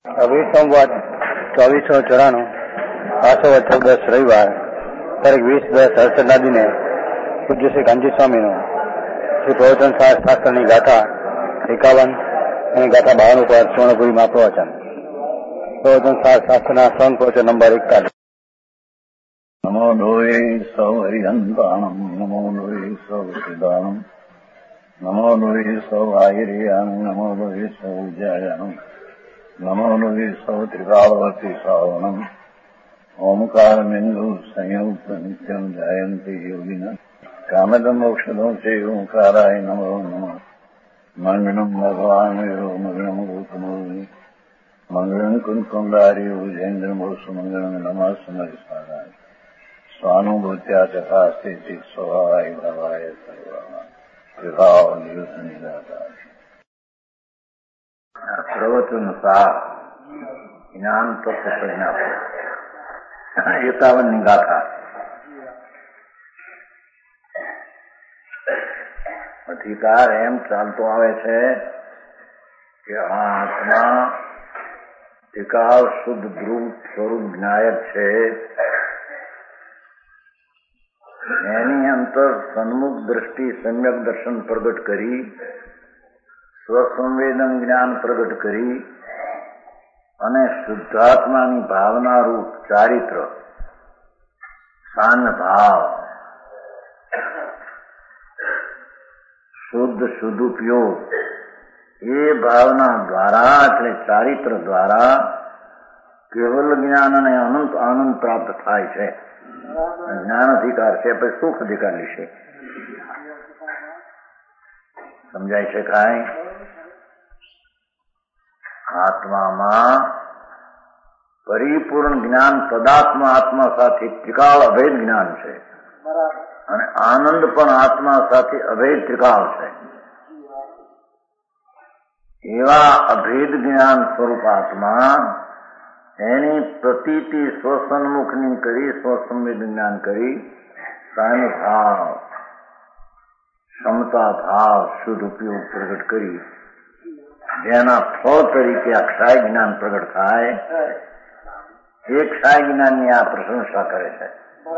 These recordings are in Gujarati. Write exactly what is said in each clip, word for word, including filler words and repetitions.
अभी संवाद चौबीस सौ चौराणु आसो चौदस रविवार तारीख वीस दस हर्षदना दिने पूज्य श्री कांजी स्वामी श्री प्रवचन शास्त्र की गाथा एकावन और गाथा बावन पर स्वर्णपुरी में प्रवचन प्रवचन शास्त्र स्वर्ण प्रवचन नंबर इकतालीस। नमो लोये सौ हरिहंताणम नमो लोये सौ सिदानम नमो लोये सौ आयरियान नमो लोये सौ जयानम नमो लोये सौ त्रिकालवती सावनम ओमकार बिंदु संयुक्त नित्यम जयंती योगिना कामदम औषधों से ओंकाराय नमो नमः मंगलम भगवान मंगलम गौतमोनि मंगलम कुंकुंडारी उजेन्द्र मोसु मंगलम नमः समरिसाराय स्वानुभूत्या तथास्ते स्वभावाय भवाय सर्वभाव निदाता प्रवचनुसार ज्ञान तत्व परिणाम एकावन गाथा અધિકાર એમ ચાલતો આવે છે કે આ આત્મા ટીકાવ શુદ્ધ ધ્રુવ સ્વરૂપ જ્ઞાયક છે એની અંતર સન્મુખ દ્રષ્ટિ સમ્યક દર્શન પ્રગટ કરી સ્વસંવેદન જ્ઞાન પ્રગટ કરી અને શુદ્ધાત્માની ભાવના રૂપ ચારિત્ર શાન ભાવ શુદ્ધ શુદ્ધુપયોગ એ ભાવના દ્વારા એટલે ચારિત્ર દ્વારા કેવલ જ્ઞાન અને અનંત આનંદ પ્રાપ્ત થાય છે. જ્ઞાન અધિકાર છે પછી સુખ અધિકાર લેશે. સમજાય છે કાંઈ? આત્મામાં પરિપૂર્ણ જ્ઞાન તદાત્મા આત્મા સાથે ત્રિકાળ અભેદ જ્ઞાન છે અને આનંદ પણ આત્મા સાથે અભેદ ત્રિકાળ છે. એવા અભેદ જ્ઞાન સ્વરૂપ આત્મા એની પ્રતીતિ સ્વસન્મુખની કરી સ્વસંવેદ જ્ઞાન કરી સાન ભાવ ક્ષમતા ભાવ શુદ્ધ ઉપયોગ પ્રગટ કરી જેના ફળ તરીકે આ ક્ષાય જ્ઞાન પ્રગટ થાય એ ક્ષાય જ્ઞાનની આ પ્રશંસા કરે છે.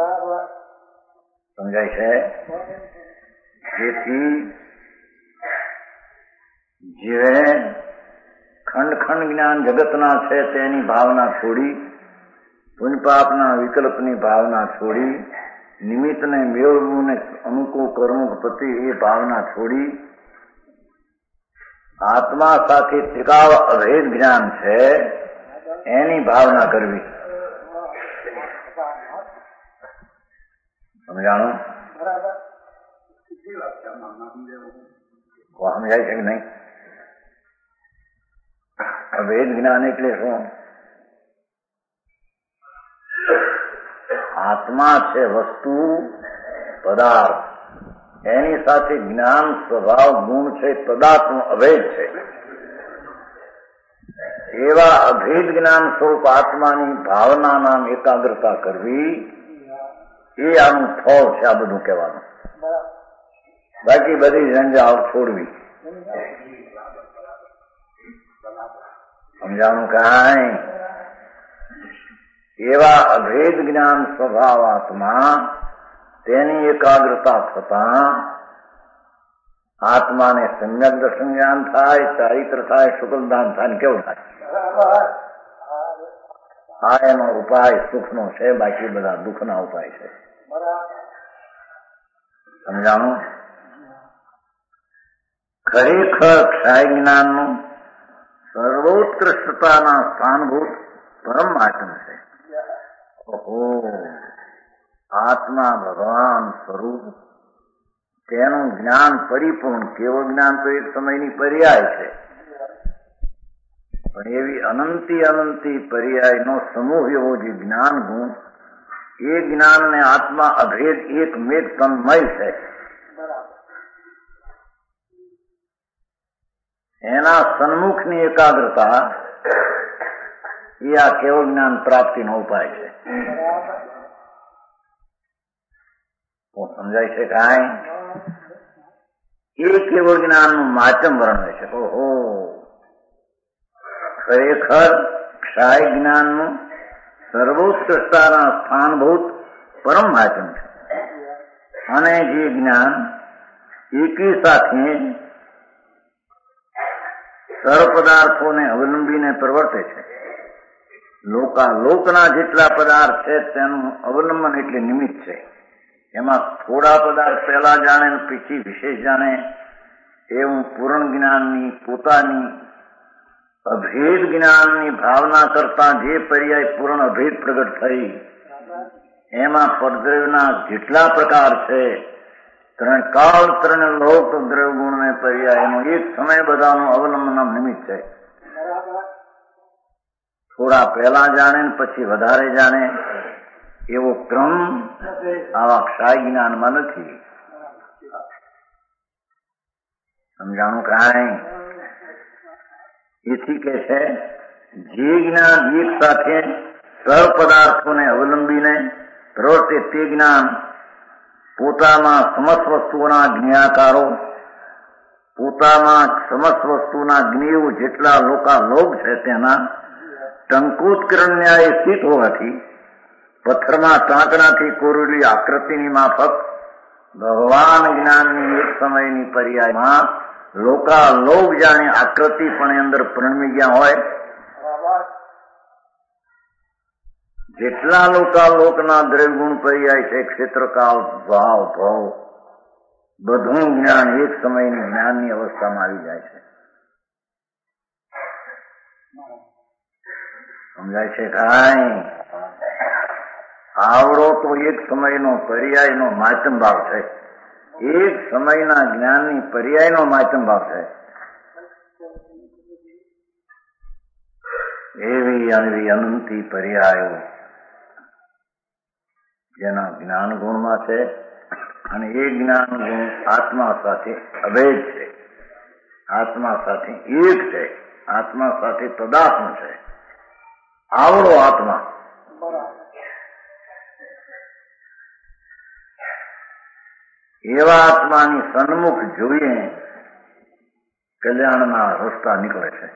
સમજાય છે? જેથી જે ખંડ ખંડ જ્ઞાન જગતના છે તેની ભાવના છોડી પુણ્ય પાપના વિકલ્પની ભાવના છોડી નિમિત્તને મેળવવું ને અમુકો કર્મો પ્રતિ એ ભાવના છોડી આત્મા સાથે ત્રિકાળ અભેદ જ્ઞાન છે એની ભાવના કરવી. સમજાણું? સમજાય છે કે નહીં? અભેદ જ્ઞાન એટલે શું? આત્મા છે વસ્તુ પદાર્થ એની સાથે જ્ઞાન સ્વભાવ ગુણ છે પદાર્થનો અભેદ છે. એવા અભેદ જ્ઞાન સ્વરૂપ આત્માની ભાવના નામ એકાગ્રતા કરવી એ આનું ફળ છે. આ બધું કહેવાનું. બાકી બધી ઝંઝાળ છોડવી. સમજાણું કાંઈ? એવા અભેદ જ્ઞાન સ્વભાવ આત્મા તેની એકાગ્રતા થતા આત્માને સમ્યક દર્શન જ્ઞાન થાય, ચારિત્ર થાય, શુક્લદાન થાય. કેવું થાય? આ એનો ઉપાય સુખનો છે. બાકી બધા દુઃખના ઉપાય છે. સમજાણું? ખરેખર ક્ષાય જ્ઞાનનું સર્વોત્કૃષ્ટતાના સ્થાનભૂત પરમ આત્મ છે. ઓહો, આત્મા ભગવાન સ્વરૂપ તેનું જ્ઞાન પરિપૂર્ણ. કેવળ જ્ઞાન તો એક સમયની પર્યાય છે પણ એવી અનંતી અનંતી પર્યાયનો સમૂહ એવો જે જ્ઞાન ગુણ એ જ્ઞાનને આત્મા અભેદ એક મેઘ તન્મય છે. એના સન્મુખની એકાગ્રતા એ આ કેવળ જ્ઞાન પ્રાપ્તિનો ઉપાય છે. સમજાય છે કાંઈ? એ કેવળ જ્ઞાનનું માધ્યમ વર્ણવે છે. ઓહો, ખરેખર શાહી જ્ઞાનનું સર્વોત્કૃષ્ટતાના સ્થાનભૂત પરમ માધ્યમ છે. અને જે જ્ઞાન એકી સાથે સર્વ પદાર્થોને અવલંબીને પ્રવર્તે છે. લોકા લોકના જેટલા પદાર્થ છે તેનું અવલંબન એટલે નિમિત્ત છે. એમાં થોડા પદાર્થ પહેલા જાણે ને પછી વિશેષ જાણે એવું પૂર્ણ જ્ઞાનની પોતાની અભેદ જ્ઞાનની ભાવના કરતા જે પર્યાય પૂર્ણ અભેદ પ્રગટ થઈ એમાં પરદ્રવ્યના જેટલા પ્રકાર છે ત્રણ કાળ ત્રણ લોક દ્રવ્ય ગુણ ને પર્યાય એનો એક સમય બધાનું અવલંબન નિમિત્ત છે. થોડા પહેલા જાણે ને પછી વધારે જાણે એવો ક્રમ આવા ક્ષાય જ્ઞાનમાં નથી. સમજાણું કાંઈ? એથી કે છે જે જ્ઞાન એક સાથે સર્વ પદાર્થોને અવલંબીને પ્રવર્તે તે જ્ઞાન પોતામાં સમસ્ત વસ્તુઓના જ્ઞાકારો પોતામાં સમસ્ત વસ્તુના જ્ઞેયો જેટલા લોકાલોક છે તેના ટંકોત્કરણ ન્યાય સ્થિત હોવાથી પથ્થરમાં ટાંકણાથી કોરેલી આકૃતિની માફક ભગવાન જ્ઞાનની એક સમયની પર્યાયમાં લોકાલોક જાણે આકૃતિ પણ અંદર પ્રણમી ગયા હોય જેટલા લોકાલોકના દ્રવ્યગુણ પર્યાય છે ક્ષેત્રકાળ ભાવ ભાવ બધું જ્ઞાન એક સમયની જ્ઞાનની અવસ્થામાં આવી જાય છે. સમજાય છે કાંઈ? આવડો તો એક સમયનો પર્યાયનો માધ્યમ ભાવ છે. એક સમયના જ્ઞાનની પર્યાયનો માધ્યમ ભાવ છે. એવી અનવી અનંતી પર્યાયો જેના જ્ઞાન ગુણમાં છે અને એ જ્ઞાન ગુણ આત્મા સાથે અભેદ છે. આત્મા સાથે એક છે. આત્મા સાથે તદાત્મ છે. આવડો આત્મા એવા આત્માની સન્મુખ જોઈએ કલ્યાણના રસ્તા નીકળે છે.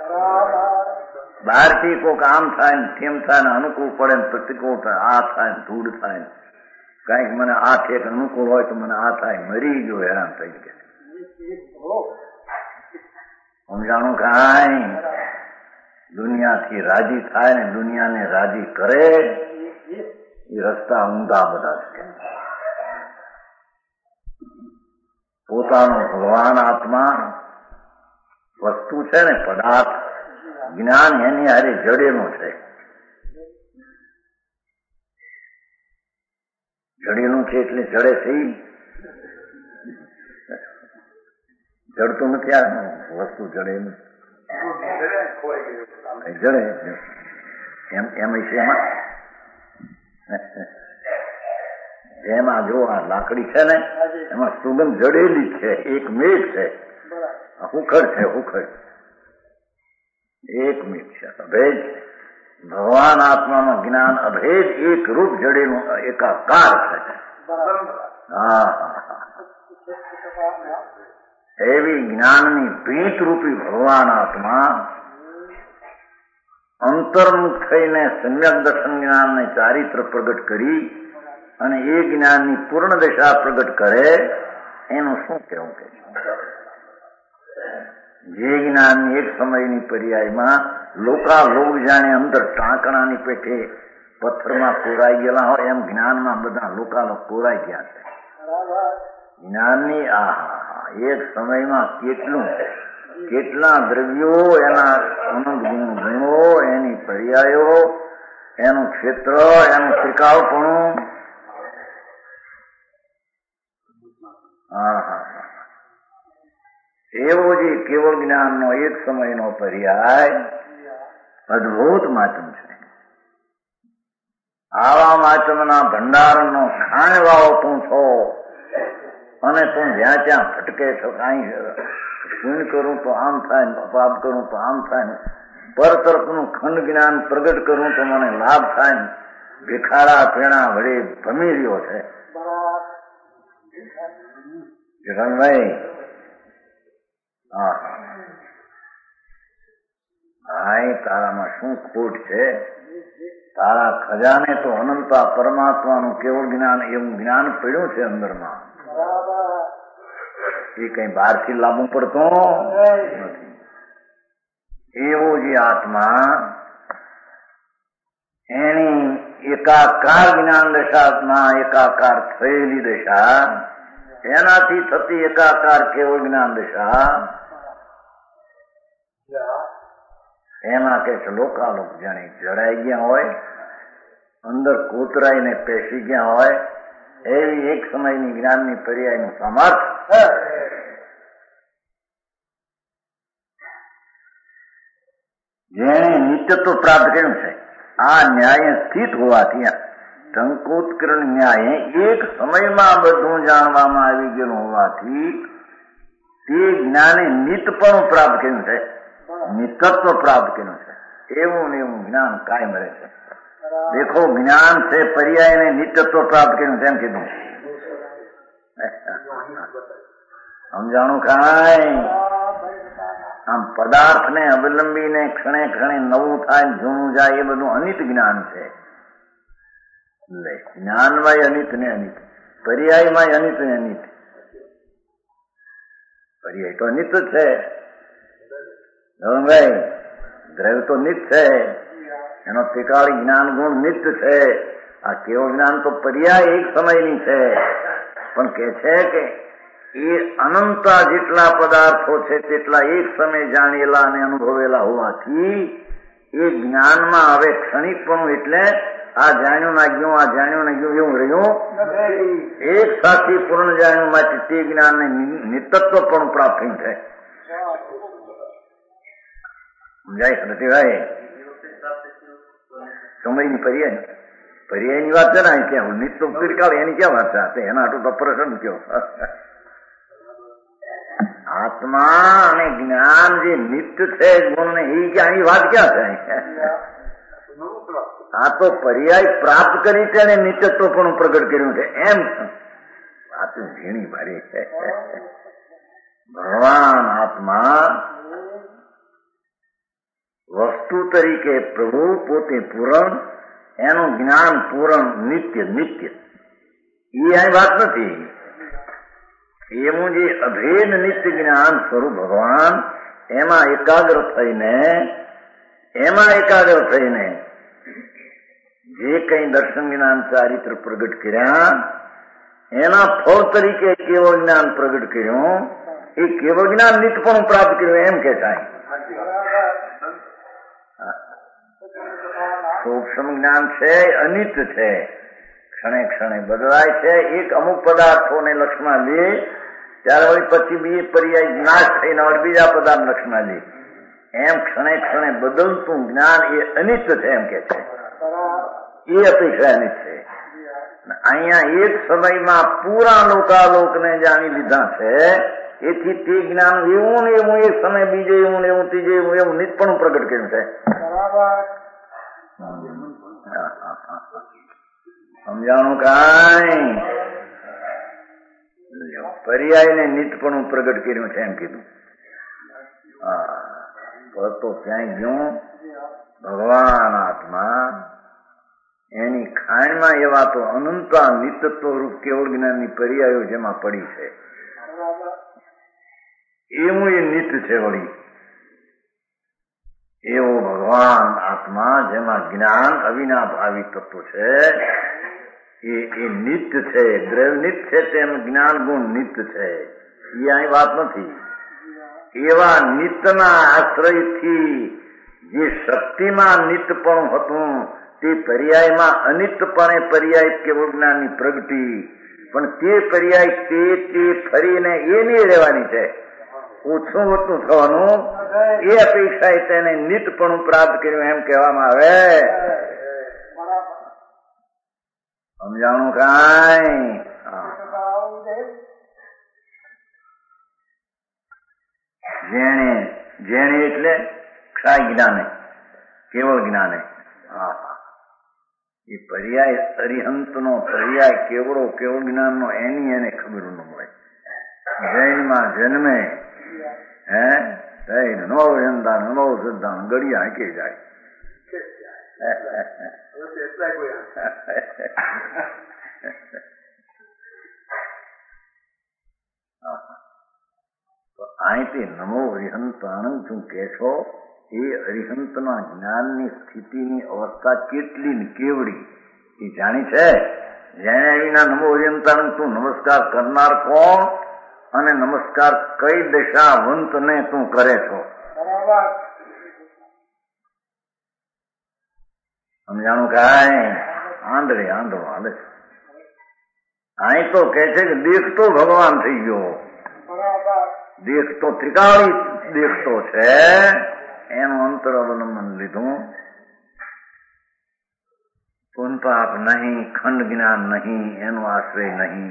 બહારથી કોઈક આમ થાય ને તેમ થાય ને અનુકૂળ પડે ને પ્રતિકૂળ થાય, આ થાય ને ધૂળ થાય ને કઈક મને આ ઠેક અનુકૂળ હોય તો મને આ થાય, મરી ગયો હેરાન થઈ ગયા. સમજાણું કાંઈ? દુનિયાથી રાજી થાય ને દુનિયાને રાજી કરે એ રસ્તા ઊંધા બધા છે. પોતાનો ભગવાન આત્મા વસ્તુ છે ને પદાર્થ જ્ઞાન એની હારે જડેલું છે. જડેલું છે એટલે જડે છે. જડતું નથી આ વસ્તુ જડેલું જડે એમ એમ છે. એમાં એમાં જો આ લાકડી છે ને એમાં સુગંધ જડેલી છે. એક મેઘ છે, હુખડ છે, હુખડ એક મેઘ છે. અભેદ ભગવાન આત્મામાં જ્ઞાન અભેદ એક રૂપ જડેલું એકાકાર છે. હા એવી જ્ઞાનની ભીત રૂપી ભગવાન આત્મા અંતર્મુખ થઈને સમ્યક દર્શન જ્ઞાનને ચારિત્ર પ્રગટ કરી અને એ જ્ઞાનની પૂર્ણ દશા પ્રગટ કરે એનું શું કહેવું? કે જે જ્ઞાનની એક સમયની પર્યાયમાં લોકાલોક જાણે અંદર ટાંકણાની પેઠે પથ્થરમાં કોરાઈ ગયેલા હોય એમ જ્ઞાનમાં બધા લોકાલોક કોરાઈ ગયા છે. જ્ઞાનની આ એક સમયમાં કેટલું કેટલા દ્રવ્યો, એના અનંત ગુણ ગુણો, એની પર્યાયો, એનું ક્ષેત્ર, એનું ત્રિકાળપણું. હા હા એવો જે કેવળ જ્ઞાનનો એક સમયનો પર્યાય અદભુત માધ્યમ છે. આવા માધ્યમના ભંડારનો ખાણવાળો તું છો અને તું જ્યાં ત્યાં ભટકે છો. કાંઈ પુણ્ય કરું તો આમ થાય ને પાપ કરું તો આમ થાય ને પર તરફનું ખંડ જ્ઞાન પ્રગટ કરું તો મને લાભ થાય ને ભિખારા પેણા વડે ભમી રહ્યો છે. રણભાઈ હા ભાઈ તારામાં શું ખોટ છે? તારા ખજાને તો અનંતા પરમાત્માનું કેવળ જ્ઞાન એવું જ્ઞાન પડ્યું છે અંદરમાં. એ કઈ બહારથી લાવવું પડતો નથી. એવો જે આત્મા એની એકાકાર જ્ઞાન દશામાં એકાકાર થયેલી દશા, એનાથી થતી એકાકાર કેવળ જ્ઞાન દશા, એમાં કે છે લોકાલોક જાણે જડાઈ ગયા હોય, અંદર કોતરાઈને પેસી ગયા હોય, એવી એક સમયની જ્ઞાનની પર્યાયનું સામર્થ્ય જેણે નિત્યત્વ પ્રાપ્ત કર્યું છે. આ ન્યાય સ્થિત હોવાથી ટંકોત્કરણ ન્યાય એક સમયમાં બધું જાણવામાં આવી ગયેલું હોવાથી તે જ્ઞાને નિતપણું પ્રાપ્ત કર્યું છે, નિતત્વ પ્રાપ્ત કર્યું છે. એવું ને એવું જ્ઞાન કાયમ રહે છે. દેખો જ્ઞાન છે પર્યાય ને નિત્યત્વ પ્રાપ્ત કર્યું છે એમ કીધું. સમજાણું કાંઈ? આમ પદાર્થ ને અવલંબીને ક્ષણે ક્ષણે નવું થાય જૂનું જાય એ બધું અનિત જ્ઞાન છે. જ્ઞાનમાં અનિત ને અનિત, પર્યાયમાં અનિત ને અનિત. પર્યાય તો અનિત છે ભાઈ, દ્રવ્ય તો નિત છે, એનો તિકાળી જ્ઞાન ગુણ નિત્ય છે. આ કેવું જ્ઞાન તો પર્યાય એક સમયની છે, પણ કે છે કે એ અનંતા જેટલા પદાર્થો છે તેટલા એક સમય જાણેલા અને અનુભવેલા હોવાથી એ જ્ઞાનમાં હવે ક્ષણિકપણું એટલે આ જાણ્યું ના ગયું, આ જાણ્યું ના ગયું એવું રહ્યું એક સાથે પૂર્ણ જાણ્યું માટે તે જ્ઞાનને નિતત્વ પણ પ્રાપ્ત થયું છે. સમજાય રતિભાઈ? સમયની પર્યાય પર્યાયની વાત છે ને, ક્યાં નિત્ય તિરકાળ એની ક્યાં વાત છે? એના આટલું તો પ્રસન્ન કયો. આત્મા અને જ્ઞાન જે નિત્ય છે ગુણ ને એ ક્યાં એ વાત ક્યાં છે? આ તો પર્યાય પ્રાપ્ત કરી છે અને નિત્યત્વ પણ પ્રગટ કર્યું છે એમ વાત ઘણી ભારી છે. ભગવાન આત્મા વસ્તુ તરીકે પ્રભુ પોતે પૂરણ, એનું જ્ઞાન પૂરણ નિત્ય નિત્ય એ આ વાત નથી. એવું જે અભેદ નિત્ય જ્ઞાન સ્વરૂપ ભગવાન એમાં એકાગ્ર થઈને એમાં એકાગ્ર થઈને જે કઈ દર્શન જ્ઞાન ચારિત્ર પ્રગટ કર્યા એના ફળ તરીકે કેવળ જ્ઞાન પ્રગટ કર્યું, એ કેવળ જ્ઞાન નિત્યપણું પ્રાપ્ત કર્યું એમ કે થાય. સૂક્ષ્મ જ્ઞાન છે અનિત્ય છે, ક્ષણે ક્ષણે બદલાય છે. એક અમુક પદાર્થોને લક્ષમાં લે ત્યારે વળી પછી બે પર્યાય નાશ થઈને વળી બીજા પદાર્થ લક્ષમાં લે, એમ ક્ષણે ક્ષણે બદલતું જ્ઞાન એ અનિત્ય છે એમ કે છે. એ અપેક્ષા અનિત છે. અહીંયા એક સમયમાં પૂરા લોકાલોકને જાણી લીધા છે, એથી તે જ્ઞાન એવું ને એવું એક સમય બીજે એવું ને એવું ત્રીજે એવું એવું નિત્યપણું પ્રગટ કર્યું છે. સમજાણું કાંઈ? પર્યાય ને નિત્યપણું પ્રગટ કર્યું છે એમ કીધું. હા તો ક્યાંય ગયું ભગવાન આત્મા એની ખાણમાં એવા તો અનંતા નિત્યત્વ રૂપ કેવળ જ્ઞાનની પર્યાયો જેમાં પડી છે એવું એ નિત્ય છે. વળી એવો ભગવાન આત્મા જેમાં જ્ઞાન અવિનાભાવી તત્વ છે એ એ નિત્ય છે, દ્રવ્ય નિત્ય છે તેમ જ્ઞાન ગુણ નિત્ય છે. એ અહીં વાત નથી. એવા નિત્યના આશ્રયથી જે શક્તિમાં નિત્યપણું હતું તે પર્યાયમાં અનિત્યપણે પર્યાય કેવળ જ્ઞાનની પ્રગતિ, પણ તે પર્યાય તે તે ફરીને એ નહીં રહેવાની છે, ઓછું ઓછું થવાનું. એ અપેક્ષાએ તેને નિત્યપણું પ્રાપ્ત કર્યું એમ કહેવામાં આવે. સમજાણું કાંઈ? જેણે જેણે એટલે ક્ષાય જ્ઞાને કેવળ જ્ઞાને એ પર્યાય અરિહંત નો પર્યાય કેવળો કેવળ જ્ઞાન નો એની એને ખબર ન મળે. જૈનમાં જન્મે હે નમો હરિહંતાણ નમો સિદ્ધાણ ગળિયા હાંકી જાય. તો અહીંથી નમો હરિહંતાણ તું કે છો એ અરિહંતના જ્ઞાનની સ્થિતિની અવસ્થા કેટલી ને કેવડી એ જાણી છે. જેને વિના નમો હરિહંતાણ તું નમસ્કાર કરનાર કોણ અને નમસ્કાર કઈ દશાવંતને તું કરે છો? સમજાણું કાંઈ? આંધળે આંધળો હાલે છે. અહીં તો કે છે કે દેખતો ભગવાન થઈ ગયો, દેખતો ત્રિકાળી દેખતો છે, એનું અંતર અવલંબન લીધું. પુન પાપ નહીં, ખંડ જ્ઞાન નહીં, એનો આશ્રય નહીં.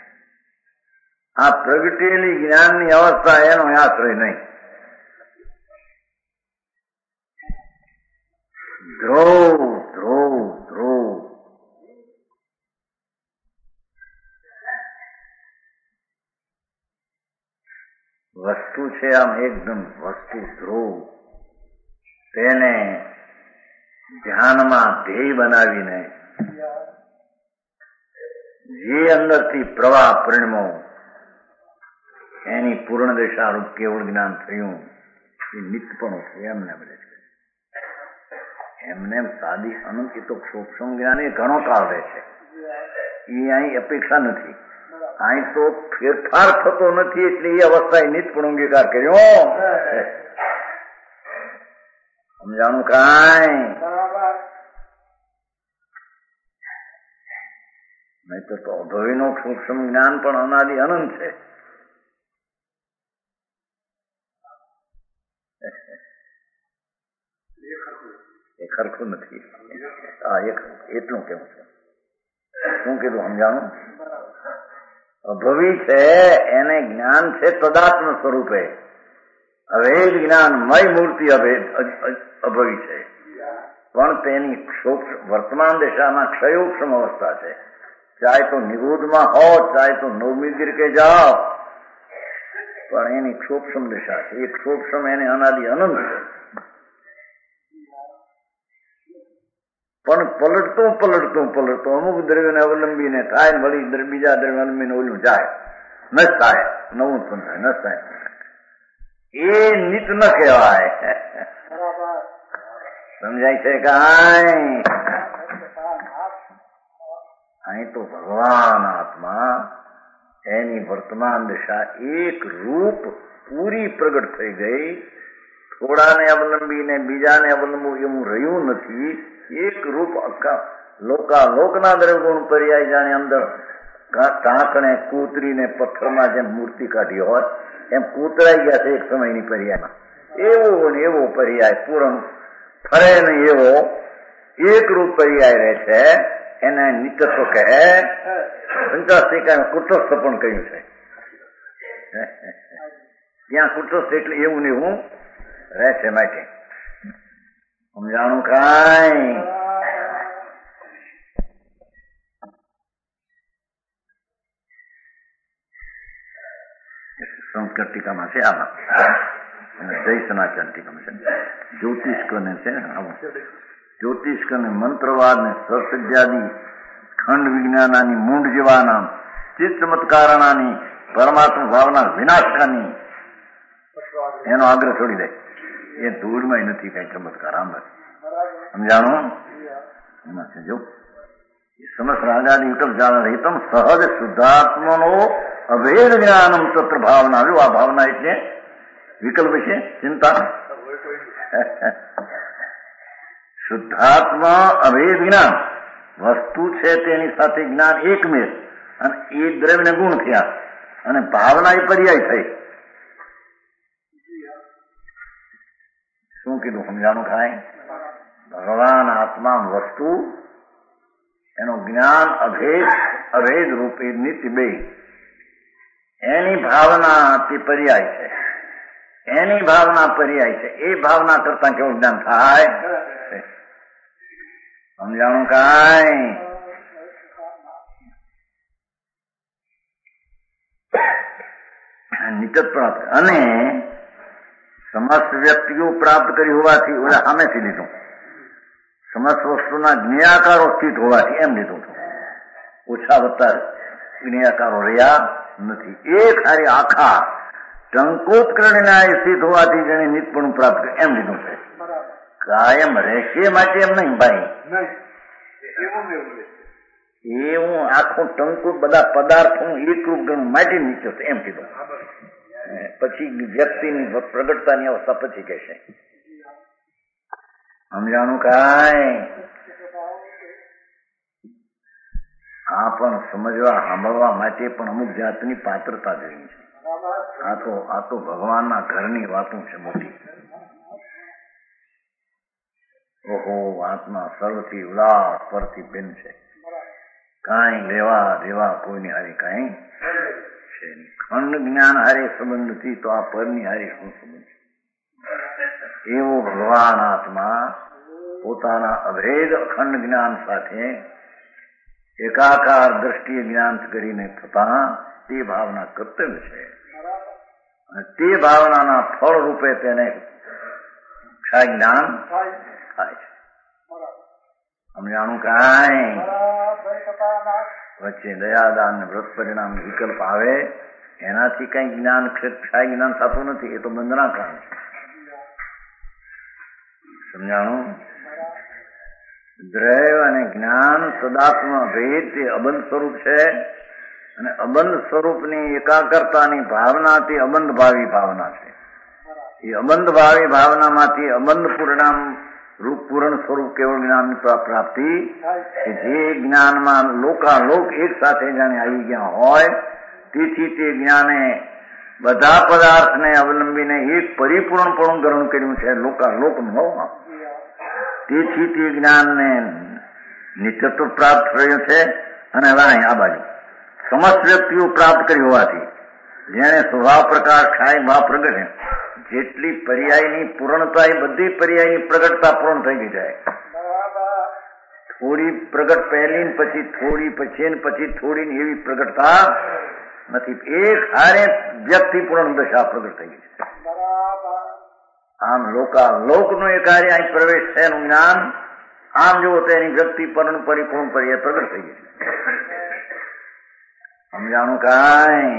આ પ્રગટેલી જ્ઞાનની અવસ્થા એનો આશ્રય નહીં. ધ્રુવ ધ્રુવ ધ્રુવ વસ્તુ છે, આમ એકદમ વસ્તુ ધ્રુવ. તેને ધ્યાનમાં ધ્યેય બનાવીને જે અંદરથી પ્રવાહ પરિણમો એની પૂર્ણ દશારૂપ કેવળ જ્ઞાન થયું એ નિત્યપણું થયું. એમને બધે છે એમને સાદી અનંત એ તો સૂક્ષ્મ જ્ઞાન એ ઘણો કાળ રહે છે. એ અહીં અપેક્ષા નથી. અહીં તો ફેરફાર થતો નથી એટલે એ અવસ્થાએ નિત્યપણું અંગીકાર કર્યો. સમજાણું કાંઈ? નહીં તો અભયનું સૂક્ષ્મ જ્ઞાન પણ અનાદિ અનંત છે. એ ખરખું નથી. હા, એટલું કેવું છે. શું કીધું સમજાણું? અભવી છે એને જ્ઞાન છે તદાત્મ સ્વરૂપે. અભેદ જ્ઞાન મય મૂર્તિ અભેદ અભવી છે, પણ તેની વર્તમાન દિશામાં ક્ષયોક્ષમ અવસ્થા છે. ચાહે તો નિરોધમાં હો, ચાહે તો નવમી ગીરકે જાઓ, પણ એની સૂક્ષ્મ દિશા છે. એક સૂક્ષ્મ એને અનાદિ અનંત છે. પણ પલટતું પલટતું પલટતું અમુક દ્રવ્યને અવલંબીને થાય, વળી બીજા દ્રવ્ય અવલંબીને ઓલું જાય, ન થાય, નવું પણ થાય, ન થાય. એ નિત ન કહેવાય. સમજાય છે કાંઈ? અહીં તો ભગવાન આત્મા એની વર્તમાન દિશા એક રૂપ પૂરી પ્રગટ થઈ ગઈ. થોડાને અવલંબીને બીજાને અવલંબવું એવું રહ્યું નથી. એક રૂપ લોકા લોકના દ્રવ્યગુણ પર્યાય જાણે અંદર ટાંકણે કૂતરીને પથ્થરમાં જેમ મૂર્તિ કાઢી હોય એમ કૂતરાઈ ગયા છે એક સમયની પર્યાયમાં. એવો ને એવો પર્યાય પૂરણ ફરે ને એવો એક રૂપ પર્યાય રહે છે. એને નિત્યત્વ કહે. પંચાસ્તિકામાં કુટસ્થ પણ કહ્યું છે. ત્યાં કુટસ્થ એટલે એવું ને એવું રહે છે. માટે સમજાણું કાંઈ? સંસ્કૃત ટીકામાં છે આમાં, જય સનાતન ટીકામાં છે. જ્યોતિષ કને છે આવું. જ્યોતિષ કને મંત્રવાદ ને સત્સજ્જાદી ખંડ વિજ્ઞાનાની મૂંઢ જેવાના ચિત્ત ચમત્કારણાની પરમાત્મા ભાવના વિનાશકાની એનો આગ્રહ છોડી દે. એ ધૂળમાં નથી કઈ ચમત્કાર. આમ સમજાણું? એમાં છે જો સમસ્ત રાજાની વિકલ્પ જાણ રહિતમ સહજ શુદ્ધાત્મનો અભેદ જ્ઞાનમ તત્ર ભાવના. જો આ ભાવના એટલે વિકલ્પ છે, ચિંતા. શુદ્ધાત્મા અભેદ જ્ઞાન વસ્તુ છે તેની સાથે જ્ઞાન એકમેવ, અને એ દ્રવ્યને ગુણ થયા અને ભાવના એ પર્યાય થઈ. શું કીધું સમજાણું કાંઈ? ભગવાન આત્મા વસ્તુ એનું જ્ઞાન અભેદ અભેદ રૂપે નિત્ય બે એની ભાવના તે પર્યાય છે. એની ભાવના પર્યાય છે. એ ભાવના કરતા કેવું જ્ઞાન થાય? સમજાણું કાંઈ? નિત્યત્વ અને સમસ્ત વ્યક્તિઓ પ્રાપ્ત કરી હોવાથી ઓલા સામેથી લીધું. સમસ્ત વસ્તુના જ્ઞેયાકારો સ્થિત હોવાથી એમ લીધું હતું. ઓછા વત્તા જ્ઞેયાકારો રહ્યા નથી. એક હારે આખા ટંકોત્કર્ણના સ્થિત હોવાથી જેને નિતપણું પ્રાપ્ત કર્યું એમ લીધું છે. કાયમ રહેશે માટે એમ નહીં ભાઈ, એવું આખું ટંકુત બધા પદાર્થો એકરૂપ ગણું માટે નીચે એમ કીધું. પછી વ્યક્તિની પ્રગટતાની અવસ્થા પછી કહેશે. સમજાણું કાંઈ? આ પણ સમજવા સાંભળવા માટે પણ અમુક જાતની પાત્રતા જોઈએ છે. આ તો આ તો ભગવાનના ઘરની વાતો છે મોટી. ઓહો, આત્મા સર્વથી ઉલ્લાસ પરથી બેન છે. કાંઈ લેવા દેવા કોઈની હારી કાંઈ છે નહીં. ખંડ જ્ઞાન હારે સંબંધ નથી તો આ પરની હારે શું સંબંધ છે? એવો ભગવાન આત્મા પોતાના અભેદ અખંડ જ્ઞાન સાથે એકાકાર દ્રષ્ટિએ જ્ઞાન કરીને થતા તે ભાવના કર્તવ્ય છે. અને તે ભાવનાના ફળ રૂપે તેને ક્ષય જ્ઞાન થાય છે. સમજાણું કાંઈ? વચ્ચે દયાદાન ને વ્રત પરિણામ વિકલ્પ આવે એનાથી કઈ જ્ઞાન ક્ષય જ્ઞાન થતું નથી. એ તો બંધના કારણ છે. સમજાણું? દ્રવ્ય અને જ્ઞાન સદાત્મા ભેદ તે અબંધ સ્વરૂપ છે. અને અબંધ સ્વરૂપની એકાગ્રતાની ભાવના તે અબંધ ભાવી ભાવના છે. એ અબંધ ભાવી ભાવનામાંથી અબંધ પૂર્ણામ રૂપ પૂર્ણ સ્વરૂપ કેવળ જ્ઞાન પ્રાપ્તિ કે જે જ્ઞાનમાં લોકાલોક એક સાથે જાણે આવી ગયા હોય તેથી તે જ્ઞાને બધા પદાર્થને અવલંબીને એક પરિપૂર્ણપણું ગ્રહણ કર્યું છે લોકાલોકનું. તેથી તે જ્ઞાનને નિત્યત્વ પ્રાપ્ત થયું છે. અને હવે આ બાજુ સમસ્ત વ્યક્તિઓ પ્રાપ્ત કરી હોવાથી જેને સ્વભાવ પ્રકાશ ક્ષાય ભાવ પ્રગટે જેટલી પર્યાયની પૂર્ણતા એ બધી પર્યાયની પ્રગટતા પૂર્ણ થઈ ગઈ જાય. થોડી પ્રગટ પહેલી પછી થોડી પછી પછી થોડી એવી પ્રગટતા નથી. એક હારે વ્યક્તિ પૂર્ણ દશા પ્રગટ થઈ ગઈ છે. આમ લોકા લોકનો એક હારે અહીં પ્રવેશ છે એનું જ્ઞાન આમ જુઓ તો એની વ્યક્તિ પૂર્ણ પરિપૂર્ણ પર્યાય પ્રગટ થઈ ગઈ છે. સમજાણું કાંઈ?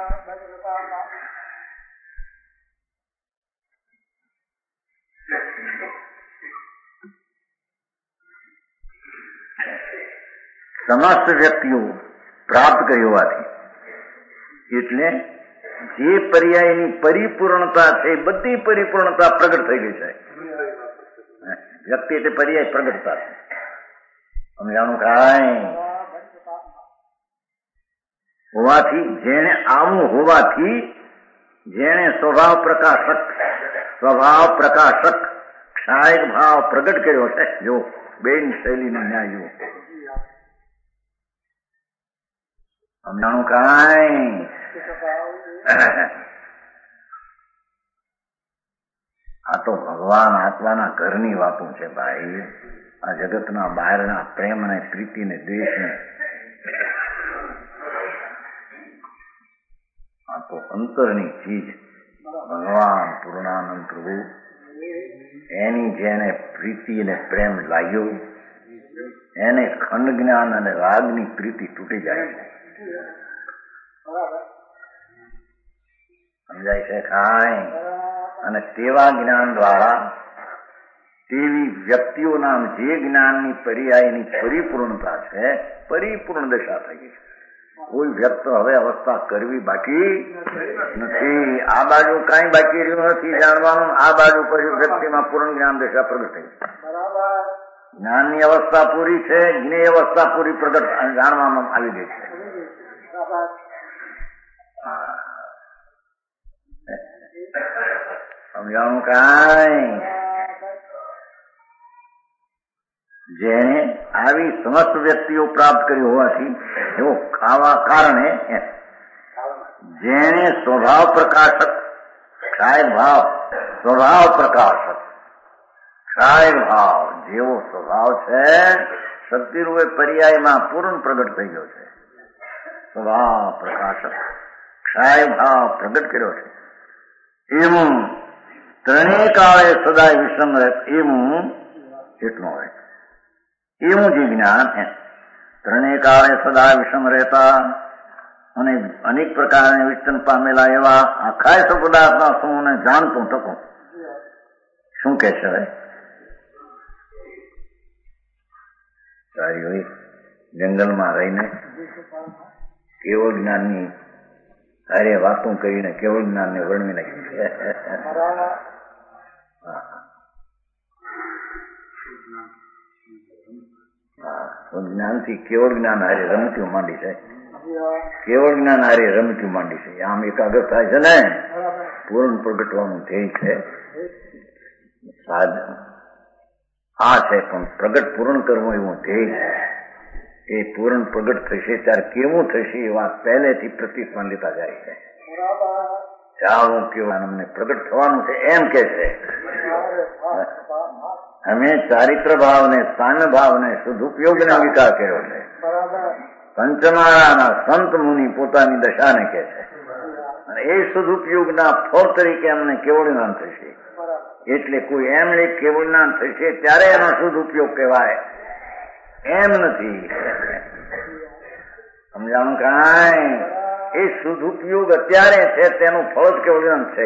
સમસ્ત વ્યક્તિઓ પ્રાપ્ત કરી હોવાથી એટલે જે પર્યાયની પરિપૂર્ણતા છે બધી પરિપૂર્ણતા પ્રગટ થઈ ગઈ છે. વ્યક્તિ એટલે પર્યાય પ્રગટતા છે. સમજાણું કાંઈ? હોવાથી જેને આવું હોવાથી જેને સ્વભાવ પ્રકાશક સ્વભાવ પ્રકાશક ક્ષાય ભાવ પ્રગટ કર્યો છે. જો બેન શૈલીનો ન્યાય જુઓ. સમજાણું કાંઈ? આ તો ભગવાન આત્માના ઘરની વાતો છે ભાઈ. આ જગતના બહારના પ્રેમ ને પ્રીતિ ને દ્વેષ ને આ તો અંતરની ચીજ ભગવાન પૂર્ણાનંદ પ્રભુ એની જેને પ્રીતિ અને પ્રેમ લાગ્યો એને ખંડ જ્ઞાન અને રાગની પ્રીતિ તૂટી જાય છે. સમજાય છે કાંઈ? અને તેવા જ્ઞાન દ્વારા તેવી વ્યક્તિઓના જે જ્ઞાનની પર્યાયની પરિપૂર્ણતા છે પરિપૂર્ણ દશા થઈ ગઈ છે. કોઈ વ્યક્ત હવે અવસ્થા કરવી બાકી નથી. આ બાજુ કઈ બાકી રહ્યું નથી જાણવાનું. આ બાજુ પછી વ્યક્તિમાં પૂર્ણ જ્ઞાન દશા પ્રગટ થઈ. જ્ઞાનની અવસ્થા પૂરી છે, જ્ઞેય અવસ્થા પૂરી પ્રગટ જાણવામાં આવી ગઈ છે. સમજાણું કાંઈ? જેને આવી સમસ્ત વ્યક્તિઓ પ્રાપ્ત કરી હોવાથી એવો ખાવા કારણે જેને સ્વભાવ પ્રકાશક ક્ષાય ભાવ સ્વભાવ પ્રકાશક ક્ષાય ભાવ જેવો સ્વભાવ છે શક્તિરૂપે પર્યાયમાં પૂર્ણ પ્રગટ થઈ ગયો છે. સ્વભાવ પ્રકાશક ક્ષાય ભાવ પ્રગટ કર્યો છે. એવું ત્રણેય કાળે સદાય વિષમ રહે એવું એટલું હોય એવું જે જ્ઞાન ત્રણેય કાળે સદા વિષમ રહેતા અને અનેક પ્રકારને વિચલન પામેલા એવા આખા સપદાર્થના સમૂહને જાણતું થતું શું કે છે સારી હોય જંગલમાં રહીને કેવળ જ્ઞાનની અરે વાતો કરીને કેવળ જ્ઞાનને વર્ણવી નાખ્યું છે. જ્ઞાનથી કેવળ જ્ઞાન હારે રમતું માંડી છે. કેવળ જ્ઞાન હારે રમતું માંડી છે. આમ એકાગ્ર થાય છે ને પૂર્ણ પ્રગટવાનું ધ્યેય છે. સાધન આ છે પણ પ્રગટ પૂર્ણ કરવું એવું ધ્યેય છે. એ પૂર્ણ પ્રગટ થશે ત્યારે કેવું થશે એ વાત પહેલેથી પ્રતિષ્ઠાન લેતા જાય છે. ચાવું કેવું અમને પ્રગટ થવાનું છે એમ કે છે. અમે ચારિત્ર ભાવને સામ્ય ભાવને સદુપયોગનો વિચાર કર્યો છે. પંચમાળાના સંત મુનિ પોતાની દશાને કે છે અને એ સદુપયોગના ફળ તરીકે અમને કેવળ જ્ઞાન થશે. એટલે કોઈ એમ લે કેવળ જ્ઞાન થશે ત્યારે એનો સદુપયોગ કહેવાય એમ નથી. સમજાણું કાંઈ એ સદુપયોગ અત્યારે છે તેનું ફળ જ કેવળ જ્ઞાન છે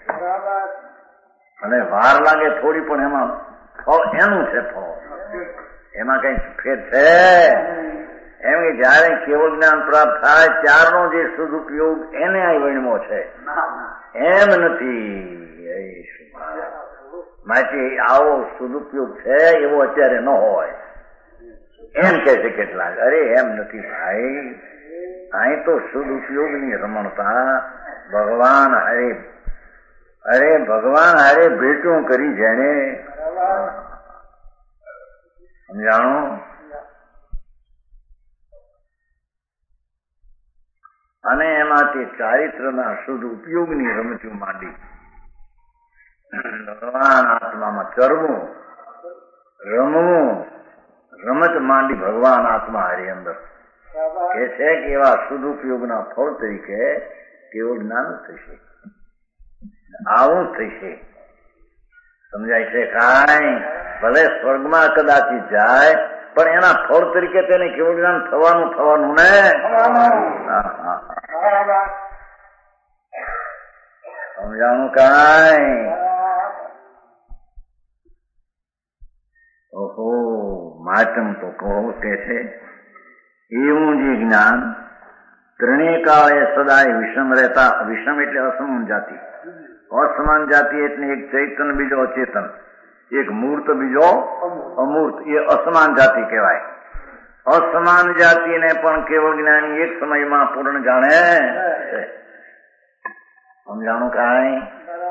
અને વાર લાગે થોડી પણ એમાં ફળ એનું છે. ફળ એમાં કઈ ફેર છે એમ કે જયારે કેવળ જ્ઞાન પ્રાપ્ત થાય ત્યારનો જે સદુપયોગ એને આ વર્ણવો છે એમ નથી. માટે આવો સદુપયોગ છે એવો અત્યારે ન હોય એમ કે છે કેટલાક. અરે એમ નથી ભાઈ, અહીં તો સદુપયોગની રમણતા ભગવાન હરે અરે ભગવાન હારે ભેટું કરી જેને સમજાણું. અને એમાંથી ચારિત્રના શુદ્ધ ઉપયોગની રમતું માંડી ભગવાન આત્મામાં ચરવું રમવું રમત માંડી ભગવાન આત્મા હારી અંદર કે છે કે એવા શુદ્ધ ઉપયોગના ફળ તરીકે કેવું જ્ઞાન થશે. આવું થશે સમજાય છે કાંઈ. ભલે સ્વર્ગમાં કદાચિત જાય પણ એના ફળ તરીકે તેને કેવું જ્ઞાન થવાનું થવાનું ને. સમજાણું કાંઈ. ઓહો માતમ તો કહો કે છે એવું જે જ્ઞાન ત્રણેય કાળે સદાય વિષમ રહેતા. વિષમ એટલે અસમાન જાતિ. અસમાન જાતિ એટલે એક ચૈતન બીજો અચેતન, એક મૂર્ત બીજો અમૂર્ત, એ અસમાન જાતિ કહેવાય. અસમાન જાતિને પણ કેવળ જ્ઞાની એક સમયમાં પૂર્ણ જાણે. સમજાણું કાંઈ.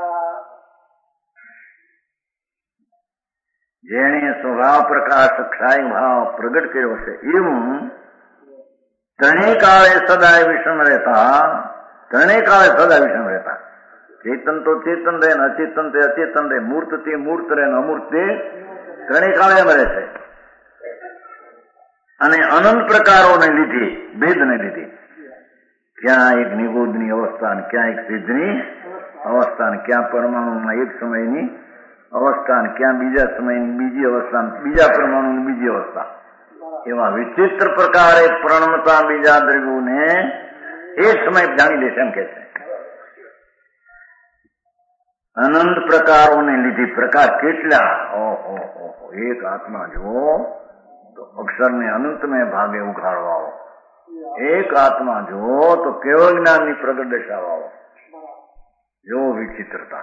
જેણે સ્વભાવ પ્રકાશ ક્ષાય ભાવ પ્રગટ કર્યો છે એવું ત્રણેય કાળે સદાય વિષમ રહેતા. ત્રણેય કાળે સદા વિષમ રહેતા. ચેતન તો ચેતન રહે ને અચેતન તે અચેતન રહે, મૂર્ત તે મૂર્ત રહે ને અમૂર્ત તે ત્રણેય કાળે એમ રહે છે. અને અનંત પ્રકારોને લીધે ભેદને લીધે ક્યાં એક નિગોદની અવસ્થા ને ક્યાં એક સિદ્ધની અવસ્થા ને ક્યાં પરમાણુના એક સમયની અવસ્થા ને ક્યાં બીજા સમયની બીજી અવસ્થા બીજા પરમાણુની બીજી અવસ્થા એવા વિચિત્ર પ્રકારે પ્રણમતા બીજા દ્રવ્યોને એક સમય જાણી લેશે એમ કે છે. અનંત પ્રકારોને લીધે પ્રકાર કેટલા. ઓહો એક આત્મા જુઓ તો અક્ષરને અનંતમય ભાગે ઉઘાડવાઓ, એક આત્મા જુઓ તો કેવળ જ્ઞાનની પ્રગટ દશાવાઓ. જો વિચિત્રતા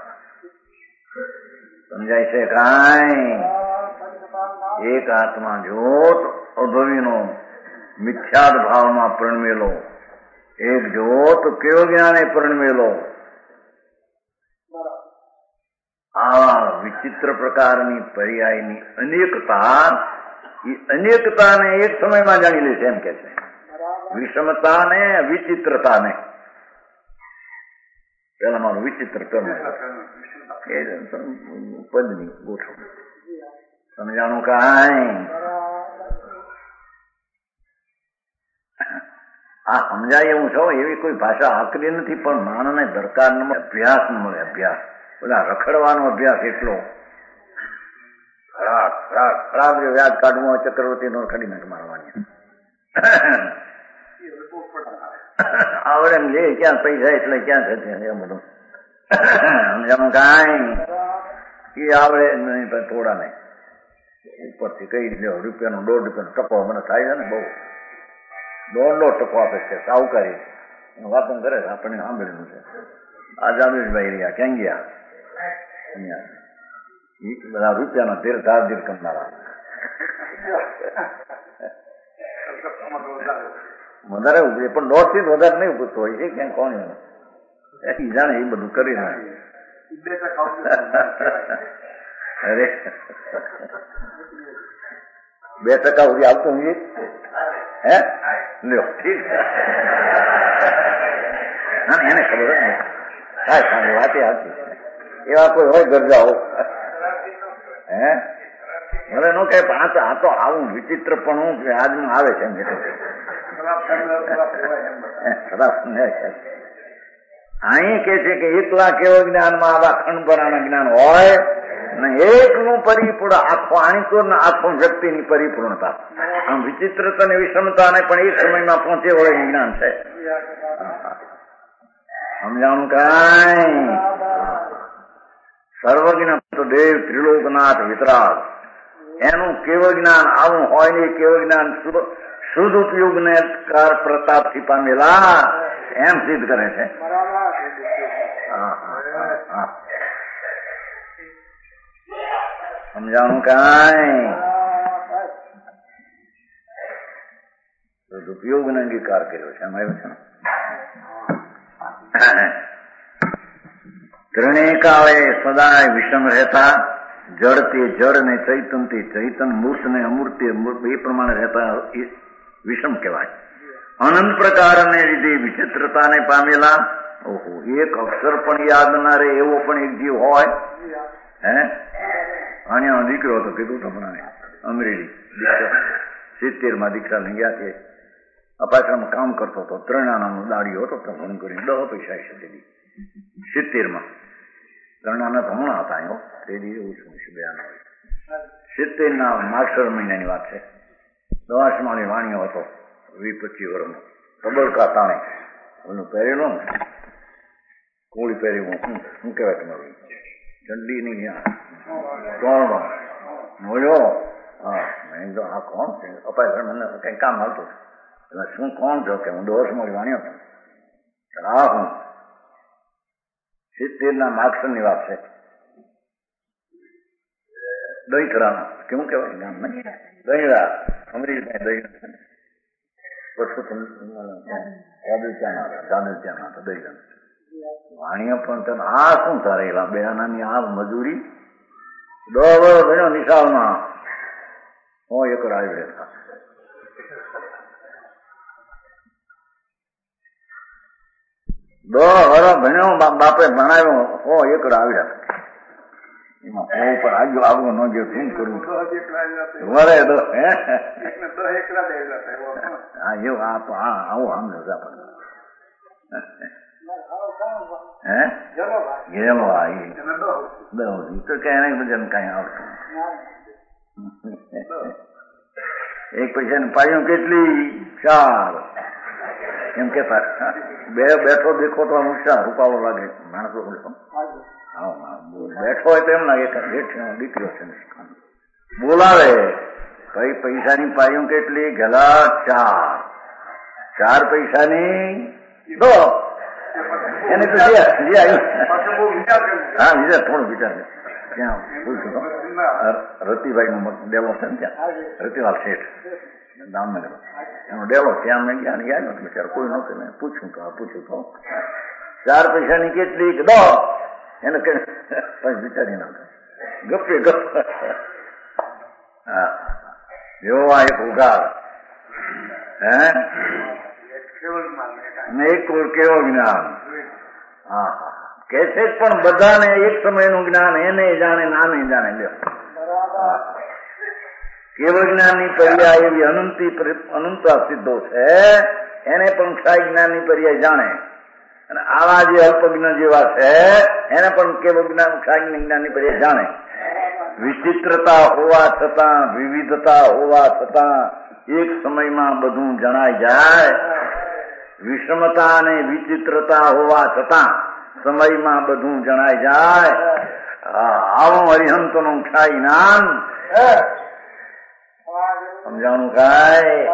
સમજાય છે કાંઈ. એક આત્મા જુઓ તો અભવીનો મિથ્યાદ ભાવમાં પ્રણમેલો, એક જુઓ તો કેવળ જ્ઞાને પ્રણમેલો. આવા વિચિત્ર પ્રકારની પર્યાયની અનેકતા, એ અનેકતાને એક સમયમાં જાણી લે છે એમ કે છે. વિષમતાને વિચિત્રતાને પેલા મારું વિચિત્ર કર્મ પદની ગોઠવણી સમજાણું કાંઈ. આ સમજાય એવું છો એવી કોઈ ભાષા આકરી નથી પણ માનવને દરકાર ન મળે, અભ્યાસ ન મળે. અભ્યાસ બધા રખડવાનો અભ્યાસ એટલો ખરાબ ખરાબ ખરાબ જો વ્યાજ કાઢવું હોય ચક્રવર્તી નો ખડી નાખ મારવાની આવડે લે ક્યાં પૈસા એટલે ક્યાં થશે એમ બધું સમજામાં કાંઈ એ આવડે નહીં પણ થોડા નહીં ઉપરથી કઈ લ્યો રૂપિયાનો દોઢ રૂપિયાનો ટકો મને થાય છે ને બહુ દોઢ દોઢ ટકો આપે છે સાહુકારી વાતો કરે છે આપણને સાંભળેલું છે આ જામેશભાઈ રહ્યા ક્યાં ગયા અહીંયા બધા રૂપિયાના ધીર ધાર ધીર કરનારા વધારે ઉભી પણ દોઢ થી વધારે નહીં પૂછતો હોય છે ક્યાં કોણ જાણે એ બધું કરી નાખે અરે બે ટકા સુધી આવતું હે લ્યો ઠીક ના એને ખબર જ નહીં હા વાતે આવતી એવા કોઈ હોય ગરજાઓ હે મને નો કે આ તો આ તો આવું વિચિત્ર પણ હું આજમાં આવે છે અહીં કે છે કે એકલા કેવો જ્ઞાનમાં આવા ખંડપરાના જ્ઞાન હોય ને એકનું પરિપૂર્ણ આખો આણીકો ને આખો વ્યક્તિની પરિપૂર્ણતા આમ વિચિત્રતા ને વિષમતા ને પણ એક સમયમાં પહોંચે વળે જ્ઞાન છે સમજાણું કાંઈ સર્વજ્ઞ તો દેવ ત્રિલોકનાથ વિતરાગ એનું કેવળ જ્ઞાન આવું હોય ને કેવળ જ્ઞાન શુદ્ધ ઉપયોગ ને કાર પ્રતાપ થી પામેલા એમ સિદ્ધ કરે છે સમજાણું કાંઈ ઉપયોગ ને અંગીકાર કર્યો છે એમ આવ્યો છે ત્રણેય કાળે સદાય વિષમ રહેતા જળ તે જળ ને ચૈતન તે ચૈતન મૂર્ત ને અમૂર્ત એ પ્રમાણે રહેતા વિષમ કહેવાય અનંત પ્રકારને લીધે વિચિત્રતાને પામેલા ઓહો એક અક્ષર પણ યાદ ના રહે એવો પણ એક જીવ હોય હે આણ્યા દીકરો હતો કીધું તમને અમરેલી સિત્તેર માં દીકરા લઈ ગયા છે અપાશ્રમમાં કામ કરતો હતો ત્રણ આનાનો દાડીઓ હતો ફોન કરીને દહ પૈસા છે સિત્તેર માં ત્રણ આના તો હમણાં હતા એવો તે દી એવું શું છે બે આના સિત્તેર ના માસ્ટર મહિનાની વાત છે દવાસમાની વાણીઓ હતો વીસ પચીસ વર્ષનો કબડકા તાણે ઓલું પહેરેલો ને કોળી પહેરી શું કહેવાય તમારું ચંડી ની ચોરણો બોલ્યો હા મેં તો આ કોણ છે અપાય મને કઈ કામ આવતું એટલે શું કોણ છો કે હું દોષમાં વાણ્યો હતો આ હું સિત્તેર ના માર્ક્સન ની વાત છે દહીખરાના કેવું કેવાય ગામ ને દહીરા અમરીશભાઈ દહીરા વાણીઓ પણ આ શું તારેલા બે આનાની આ મજૂરી દો વર્ષ ભણ્યો નિશાળમાં હો એકડ આવી રહેતા દો વર્ષ ભણ્યો બાપે ભણાવ્યો હો એકડ આવી રહ્યા એમાં હો ઉપર આજુ આગળ ન ગયો શું કરવું વરે દો હે હા એવું આ હા આવું આમ રજા પણ હે ગેલો આવી દઉં તો કે એને બધાને કઈ આવતું એક પૈસા ની પાયું કેટલી ચાર એમ કેતા બે બેઠો દેખો તો હોશિયાર રૂપાળો લાગે માણસો બેઠો હોય તો એમ લાગે દીકરીઓ છે બોલાવે કઈ પૈસાની પાયું કેટલી ગલા ચાર ચાર પૈસાની દો એને તો જે આવ્યું હા વિચાર થોડું વિચાર ત્યાં પૂછું રતિભાઈ નો ડેલો છે ને ત્યાં રતિલાલ શેઠ દામનગર એનો ડેલો ત્યાં મેં ગયા ગયા બિચાર કોઈ નહોતું મેં પૂછ્યું તો પૂછ્યું તો ચાર પૈસાની કેટલી દો એને કે વિચારી નાખે ગપે ગપ હા એવો આ એક ઉગાર હે એક કેવો જ્ઞાન હા હા કે છે પણ બધાને એક સમયનું જ્ઞાન એને જાણે નાને જાણે લ્યો કેવળ જ્ઞાનની પર્યાય એવી અનંતી અનંતા સિદ્ધો છે એને પણ ક્ષાય જ્ઞાનની પર્યાય જાણે અને આવા જે અલ્પજ્ઞ જેવા છે એને પણ કેવળ જ્ઞાન ક્ષાજ્ઞ જ્ઞાનની પર્યાય જાણે. વિચિત્રતા હોવા છતાં, વિવિધતા હોવા છતાં એક સમયમાં બધું જણાઈ જાય. વિષમતા અને વિચિત્રતા હોવા છતાં સમયમાં બધું જણાઈ જાય. આવું હરિહંતનું ક્ષાય જ્ઞાન સમજાણું કાય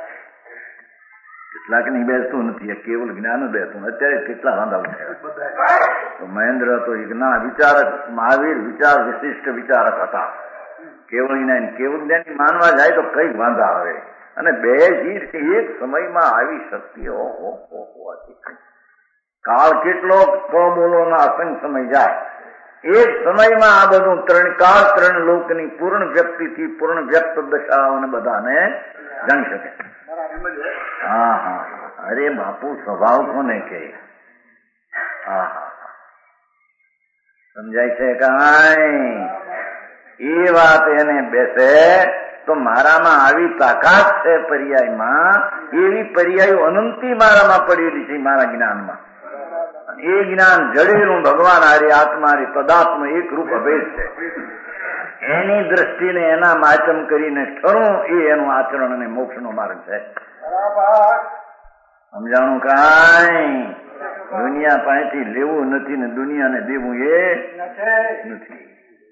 કેટલાક ની બેસતું નથી, કેવલ જ્ઞાન બેસતું. અત્યારે કેટલા વાંધા ઉઠ્યા. તો મહેન્દ્ર તો ના વિચારક, મહાવીર વિચાર વિશિષ્ટ વિચારક હતા. કેવળ જ્ઞાન કેવળ જ્ઞાન માનવા જાય તો કઈ વાંધા આવે. અને બે જીવ એક સમયમાં આવી શક્તિઓ હોવાથી કાળ કેટલો બોલો ના અસંગ સમય જાય. એક સમયમાં આ બધું ત્રણ કાળ ત્રણ લોકની પૂર્ણ વ્યક્તિથી પૂર્ણ વ્યક્ત દશાઓને બધાને જાણી શકે. હા હા અરે બાપુ સ્વભાવ કોને કે હા હા સમજાય છે કાંઈ? એ વાત એને બેસે તો મારામાં આવી તાકાત છે પર્યાયમાં, એવી પર્યાયો અનંતી મારામાં પડેલી છે મારા જ્ઞાનમાં. એ જ્ઞાન જડેલું ભગવાન હારી આત્મા હારી પદાર્થનું એક રૂપ અભેદ છે. એની દ્રષ્ટિને એના માચમ કરીને ઠરવું એ એનું આચરણ અને મોક્ષનો માર્ગ છે. સમજાણું કાંઈ? દુનિયા પાસેથી લેવું નથી ને દુનિયાને દેવું એ નથી.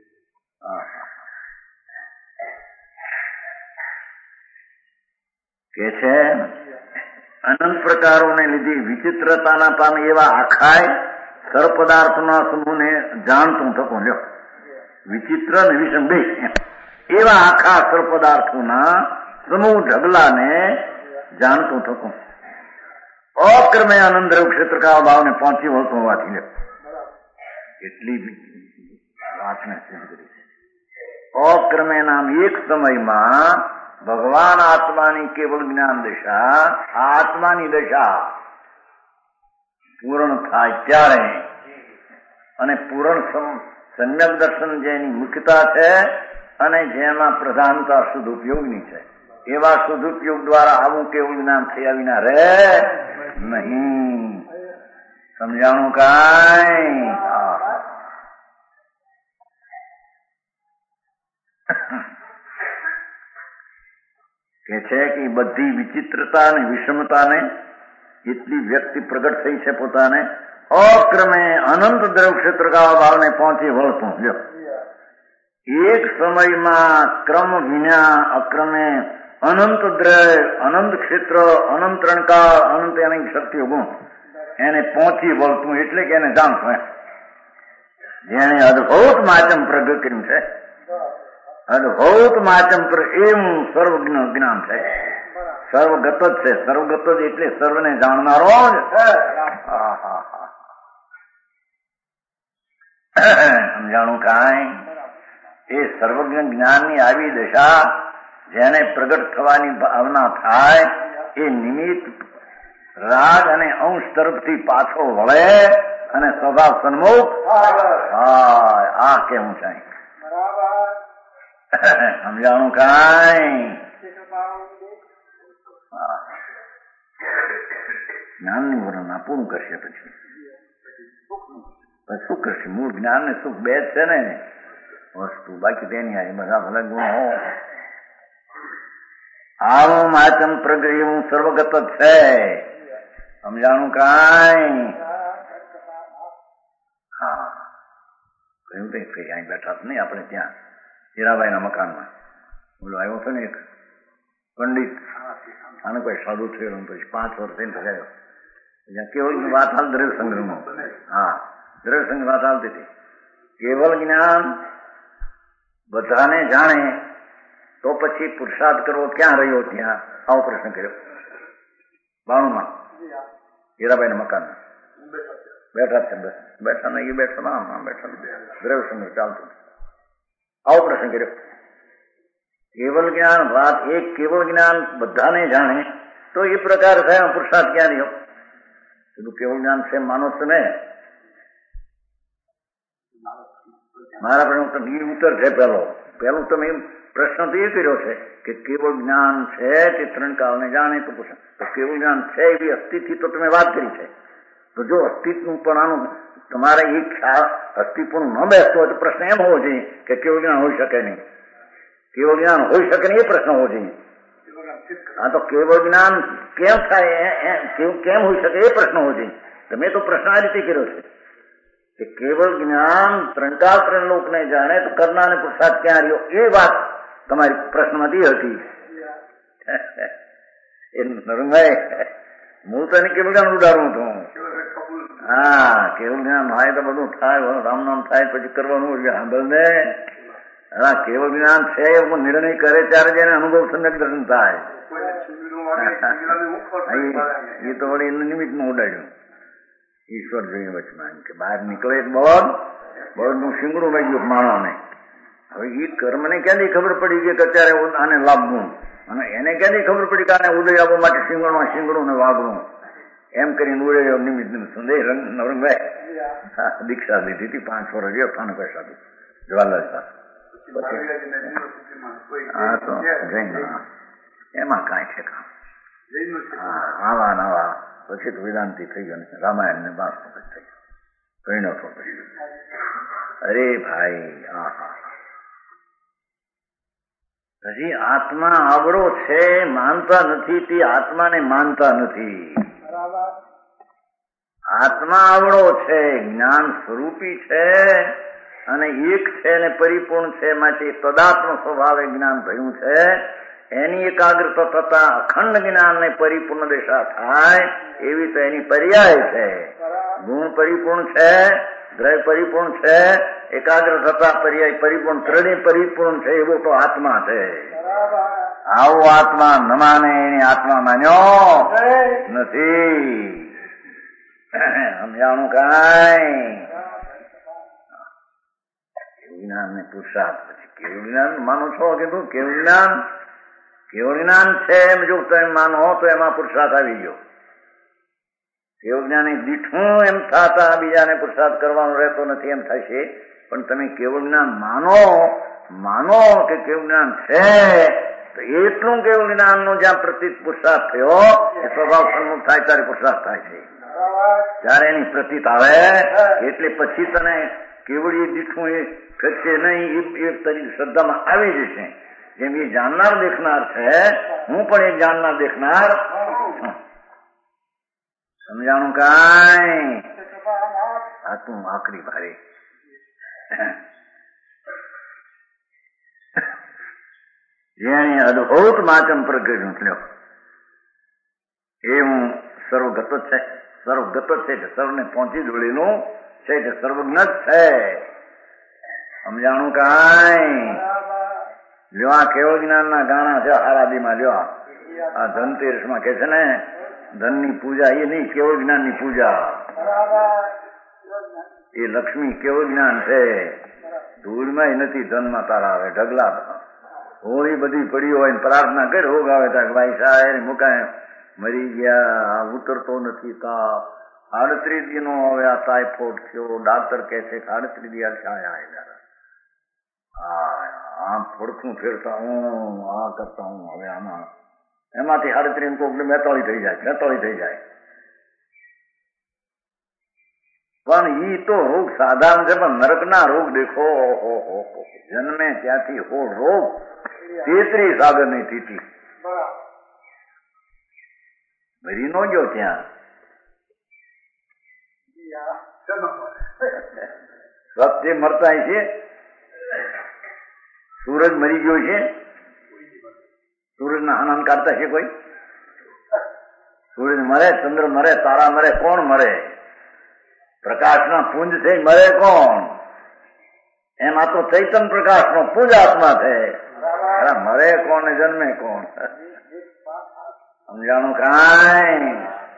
કે છે અનંત પ્રકારોને લીધે વિચિત્રતાના પામે એવા આખાય સર્વ પદાર્થના સમૂહને જાણતું થતું. લ્યો વિચિત્ર ને વિષમ બે એવા આખા સર્વ પદાર્થોના સમૂહ ઢગલાને જાણતું થતું. અક્રમે આનંદ ક્ષેત્રકા ભાવને પહોંચી વળતું હોવાથી લ્યો એટલી વાતને સિદ્ધ કરી છે. અક્રમે નામ એક સમયમાં ભગવાન આત્માની કેવળ જ્ઞાન દશા, આત્માની દશા પૂર્ણ થાય ત્યારે, અને પૂર્ણ સમ્યક દર્શન જેની મુખ્યતા છે અને જેમાં પ્રધાનતા શુદ્ધ ઉપયોગની છે, એવા શુદ્ધ ઉપયોગ દ્વારા આવું કેવળ જ્ઞાન થયા વિના રહે નહીં. સમજાણું કાંઈ? કે છે કે બધી વિચિત્રતા અને વિષમતાને એટલી વ્યક્તિ પ્રગટ થઈ છે પોતાને અક્રમે અનંત દ્રવ ક્ષેત્રકા ભાવને પહોંચી વળતું. જો એક સમયમાં ક્રમ વિના અક્રમે અનંત દ્રવ, અનંત ક્ષેત્ર, અનંત ત્રણકાળ, અનંત એની શક્તિઓ ગુણ એને પહોંચી વળતું એટલે કે એને જાણતું. જેને અદભુત માચમ પ્રગટ કર્યું છે, અદભુત માચમ પર એવું સર્વજ્ઞ જ્ઞાન છે. સર્વગત જ છે. સર્વગત જ એટલે સર્વને જાણનારો જ. સમજાણું કાંઈ? એ સર્વજ્ઞ જ્ઞાનની આવી દશા જેને પ્રગટ થવાની ભાવના થાય એ નિમિત્ત રાગ અને અંશ તરફથી પાછો વળે અને સ્વભાવ સન્મુખ હા આ કેવું છે. સમજાણું કાંઈ? જ્ઞાનનું વર્ણન પૂરું કરશે પછી શું કરશે? મૂળ જ્ઞાન ને સુખ બે જ છે ને વસ્તુ, બાકી તેની આવી બધા ભલે ગુણ હો. આવું માચમ પ્રગટ એવું સર્વગત જ છે. સમજાણું કાંઈ? હા કહ્યું કઈ ફરી અહીં બેઠા નહીં આપણે ત્યાં હીરાબાઈ ના મકાનમાં બોલો આવ્યો હતો ને એક પંડિત, આને કોઈ સાધુ થયેલું પછી પાંચ વર્ષ થઈને થયો. કેવળ વાત હાલ દ્રવ્ય સંગ્રહમાં, હા દ્રવ્ય સંગ્રહ વાત હાલતી હતી. કેવળ જ્ઞાન બધાને જાણે તો પછી પુરુષાર્થ કરવો ક્યાં રહ્યો? ત્યાં આવો પ્રશ્ન કર્યો બાણુમાં હીરાબાઈ ના મકાનમાં બેઠા છે. બેઠા ને એ બેઠા ના આમ બેઠા દ્રવ્ય સંગ્રહ ચાલતું. આવો પ્રશ્ન કર્યો. કેવળ જ્ઞાન વાત એક કેવળ જ્ઞાન બધાને જાણે તો એ પ્રકાર થયા પુરુષાર્થ ક્યાં રહ્યો? પેલું કેવળ જ્ઞાન છે માનો છો ને? મારા પ્રશ્ન એ ઉત્તર છે. પેલો પેલું તમે પ્રશ્ન તો એ કર્યો છે કે કેવળ જ્ઞાન છે તે ત્રણ કાળને જાણે તો પૂછે તો કેવળ જ્ઞાન છે એવી અસ્થિતિ તો તમે વાત કરી છે. તો જો અસ્તિત્વપણાનું તમારે એ ખ્યાલ અસ્તિત્વનું ન બેસતો હોય તો પ્રશ્ન એમ હોવો જોઈએ કે કેવળ જ્ઞાન હોઈ શકે નહીં. કેવળ જ્ઞાન હોઈ શકે નહીં એ પ્રશ્ન હોવો જોઈએ. હા, તો કેવળ જ્ઞાન કેમ થાય કેમ હોઈ શકે એ પ્રશ્ન હોવો જોઈએ. તમે તો પ્રશ્ન આ રીતે કર્યો છે કે કેવળ જ્ઞાન ત્રણકાળ ત્રણ લોકને જાણે તો કરનાર ને પુરુષાર્થ ક્યાં રહ્યો, એ વાત તમારી પ્રશ્નમાંથી હતી. એ નરમભાઈ હું તો એને કેવળ જ્ઞાન ઉડાડું છું. હા, કેવળ જ્ઞાન થાય તો બધું થાય, રામ નામ થાય પછી કરવાનું સાંભળ ને. હા, કેવળ જ્ઞાન છે એવું નિર્ણય કરે ત્યારે જેને અનુભવ સમ્યક દર્શન થાય. એ તો વળી એનું નિમિત્ત માં ઉડાડ્યું. ઈશ્વર જોઈએ વચમાં કે બહાર નીકળે બળદ બળદ નું શીંગડું લઈ ગયું માણસને. હવે એ કર્મને ક્યાંથી ખબર પડી કે અત્યારે આને લાભવું, અને એને ક્યાંથી ખબર પડી કે આને ઉદય આવવા માટે શીંગણમાં શીંગડું ને વાગડું એમ કરીને ઉડે નિમિત્ત સંદેહ નવરંગભાઈ દીક્ષા લીધી હતી. પાંચ વર્ષ રહ્યો સ્થાન પૈસા જવાહરલાલ હા તો એમાં કાંઈ છે કામ. હા, આવા નવા પછી તો વેદાંતિ થઈ ગયો ને રામાયણ ને બાસ થઈ ગયો પરિણતો થઈ ગયો. અરે ભાઈ, હા હા હજી આત્મા આવડો છે માનતા નથી, તે આત્માને માનતા નથી. આત્મા આવડો છે, જ્ઞાન સ્વરૂપી છે અને એક છે ને પરિપૂર્ણ છે, માટે તદાત્મ સ્વભાવે જ્ઞાન થયું છે. એની એકાગ્રતા થતા અખંડ જ્ઞાન ને પરિપૂર્ણ દિશા થાય એવી તો એની પર્યાય છે. ગુણ પરિપૂર્ણ છે, ગ્રહ પરિપૂર્ણ છે, એકાગ્ર થતા પર્યાય પરિપૂર્ણ, ત્રણેય પરિપૂર્ણ છે એવો તો આત્મા છે. આવો આત્મા ન માને એની આત્મા માન્યો નથી. સમજાણું કાંઈ? જ્ઞાન ને પુરુષાર્થ પછી કેવું જ્ઞાન માનો છો? કીધું કેવું જ્ઞાન? કેવું જ્ઞાન છે એમ જો તમે માનો તો એમાં પુરુષાર્થ આવી ગયો. કેવું જ્ઞાન દીઠું એમ થતા બીજાને પુરુષાર્થ કરવાનો રહેતો નથી એમ થાય છે. પણ તમે કેવું જ્ઞાન માનો માનો કે કેવું જ્ઞાન છે તો એટલું કેવું જ્ઞાન નું જ્યાં પ્રતિ પુરુષાર્થ થયો એ સ્વભાવ સન્મુખ થાય ત્યારે પુરુષાર્થ થાય છે. જયારે એની પ્રતીત આવે એટલે પછી તને કેવડી દીઠું એ ફેરશે નહીં, એ તરી શ્રદ્ધામાં આવી જશે. જેમ એ જાણનાર દેખનાર છે, હું પણ એ જાણનાર દેખનાર. સમજાણું કાંઈ? આ તું આકરી ભારે જેને અદભુત માચમ પ્રગટ્યું થયો એ હું સર્વગત છે. સર્વગત છે કે સર્વને પહોંચી જોડેલું છે કે સર્વજ્ઞ જ છે. સમજાણું કાંઈ? લ્યો આ કેવળ જ્ઞાન ના ગાણા છે હારાદીમાં. લ્યો આ ધનતેરસ માં કે છે ને ધનની પૂજા એ નહીં, કેવળ જ્ઞાન ની પૂજા. એ લક્ષ્મી કેવળ જ્ઞાન છે. ધૂળમાં નથી, ધનમાં તારા આવે ઢગલા. હોળી બધી પડી હોય પ્રાર્થના કરી રોગ આવે ત્યાં ભાઈ સાહેબ મુકાય મરી ગયા, ઉતરતો નથી તાપ, આડત્રીસ દિનો હવે આ ટાઈફોઇડ થયો, ડાક્ટર કહે છે કે આડત્રીસ દિન છાયા. આમ ફડકું ફેરતા હું આ કરતા હું હવે આમાં એમાંથી આડત્રીસ કોક બેતાળી થઈ જાય બેતાળી થઈ જાય. પણ ઈ તો રોગ સાધારણ છે, પણ નરકના રોગ દેખો. જન્મે ત્યાંથી હો રોગ તેત્રીસ આગળ ની તિથિ મરી નો ગયો ત્યાં. સત્ય મરતા છે. સૂરજ મરી ગયો છે, સૂરજ ના આનંદ કાઢતા છે કોઈ? સૂરજ મરે, ચંદ્ર મરે, તારા મરે, કોણ મરે? પ્રકાશ ના પુંજ છે, મરે કોણ? એમાં તો ચૈતન્ય પ્રકાશ નો પુંજ આત્મા છે. મરે કોણ ને જન્મે કોણ? સમજાણું કાંઈ?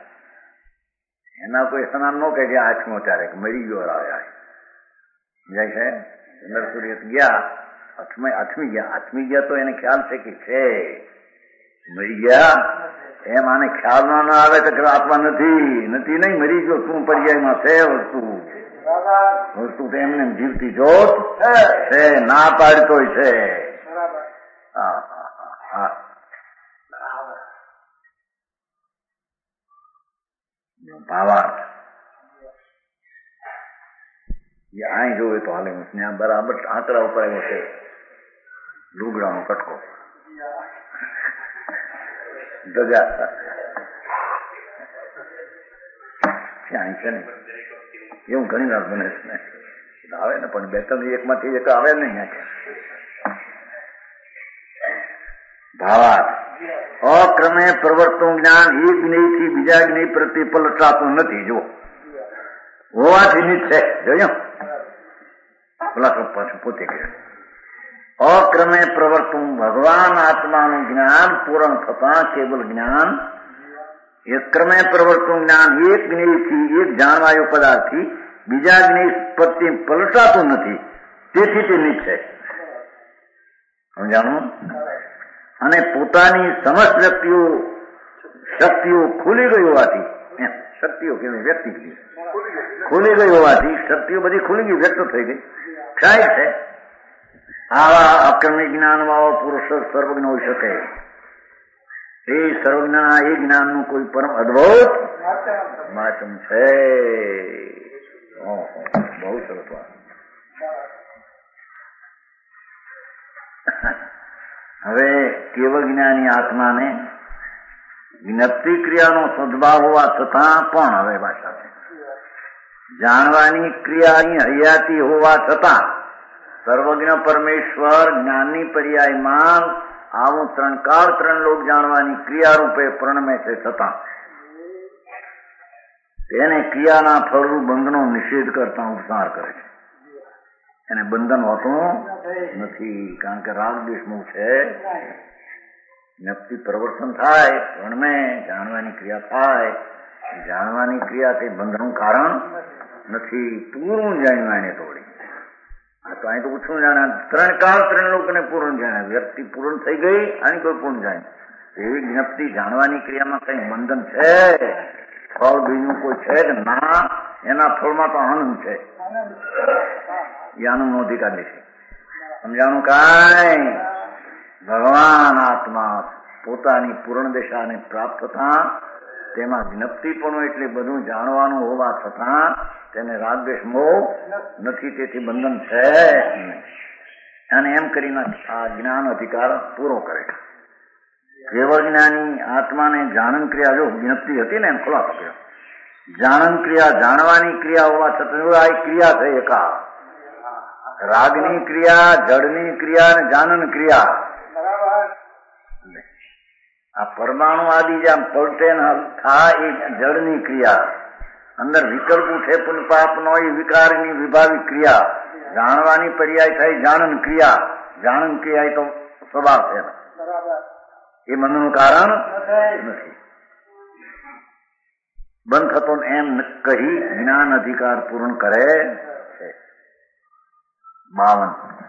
એના કોઈ સ્નાન નો કહે કે આઠમો ત્યારે મરી ગયો આવ્યા સમજાય છે. ચંદ્ર સૂર્ય ગયા આઠમી આઠમી ગયા આઠમી ગયા તો એને ખ્યાલ છે કે છે મરી ગયા. એમ આને ખ્યાલ ના આવે તો આત્મા નથી નથી નહીં મરી ગયો. તું પર્યાયમાં છે વસ્તુ વસ્તુ તો એમને જીવતી જોત છે, ના પાડતોય છે. હા હા ભાવાર્થ એ અહીં જોવે તો હાલે ત્યાં બરાબર આંકડા ઉપર આવ્યો છે લુગડાનો કટકો ધજા ત્યાં છે ને એવું ઘણી વાર બને છે ને આવે ને પણ બે ત્રણ એક માંથી એક આવે નહીં ભાવાર્થ અક્રમે પ્રવર્તતું જ્ઞાન એક જ્ઞેયથી બીજા જ્ઞેય પ્રત્યે પલટાતું નથી. જો હોવાથી નિશ્ચય જોયો પાછું પોતે કહ્યું અક્રમે પ્રવર્તતું ભગવાન આત્માનું જ્ઞાન પૂર્ણ થતા કેવલ જ્ઞાન એક ક્રમે પ્રવર્તતું જ્ઞાન એક જ્ઞેયથી એક જાણવાયો પદાર્થથી બીજા જ્ઞેય પ્રત્યે પલટાતું નથી. તેથી તે નિશ્ચય સમજાણું. અને પોતાની સમસ્ત વ્યક્તિઓ શક્તિઓ ખુલી ગઈ હોવાથી શક્તિઓ કેવી વ્યક્તિ ખુલી ગઈ હોવાથી શક્તિઓ બધી ખુલી ગઈ વ્યક્ત થઈ ગઈ થાય છે. આવા અક્રમી જ્ઞાન વાળો પુરુષ સર્વજ્ઞ હોઈ શકે. એ સર્વજ્ઞ એ જ્ઞાનનું કોઈ પરમ અદભુત માચમ છે. બહુ સરસ વાત. હવે કેવળ જ્ઞાની આત્માને જ્ઞપ્તિ ક્રિયાનો સદભાવ હોવા છતાં પણ હવે ભાષા છે જાણવાની ક્રિયાની હયાતી હોવા છતાં સર્વજ્ઞ પરમેશ્વર જ્ઞાનની પર્યાયમાં આવું ત્રણ કાળ ત્રણ લોક જાણવાની ક્રિયા રૂપે પ્રણમે છે છતાં તેને ક્રિયાના ફળરૂપ બંધનો નિષેધ કરતા ઉપસાર કરે છે. એને બંધન હોતું નથી કારણ કે રાગ દેશનું છે. જ્ઞપ્તિ પ્રવર્તન થાય પ્રણમે જાણવાની ક્રિયા થાય જાણવાની ક્રિયા તે બંધનું કારણ નથી. પૂરું જાણ્યું એને તોડી આ તો અહીં તો ઓછું જાણ્યા ત્રણ કાળ ત્રણ લોકોને પૂર્ણ જાણ્યા વ્યક્તિ પૂર્ણ થઈ ગઈ અને કોઈ પૂર્ણ જાણ્યું એવી જ્ઞપ્તિ જાણવાની ક્રિયામાં કઈ બંધન છે ફળ બીજું કોઈ છે કે ના એના ફળમાં તો આનંદ છે. આનંદ નો અધિકાર છે. સમજાણું કાંઈ ભગવાન આત્મા પોતાની પૂર્ણ દિશાને પ્રાપ્ત થતા તેમાં જ્ઞપ્તિ પણ એટલે બધું જાણવાનું હોવા છતાં તેને રાગદ્વેષ મોહ નથી તેથી બંધન છે અને એમ કરીને આ જ્ઞાન અધિકાર પૂરો કરે. કેવળ જ્ઞાની આત્માને જાણન ક્રિયા જો જ્ઞપ્તિ હતી ને એમ ખુલાસો કર્યો જાણન ક્રિયા જાણવાની ક્રિયા હોવા છતાં આ ક્રિયા છે એકા રાગની ક્રિયા જડની ક્રિયા અને જાનન ક્રિયા આ પરમાણુ આદિ જેમ પલટે થાય એ જળની ક્રિયા અંદર વિકલ્પ ઉઠે પુન પાપ નો એ વિકારની વિભાવિક ક્રિયા જાણવાની પર્યાય થઈ જાણન ક્રિયા જાણન ક્રિયા તો સ્વભાવ છે એ બંધનું કારણ નથી. બંધ થતો એમ કહી જ્ઞાન અધિકાર પૂર્ણ કરે છે. બાવન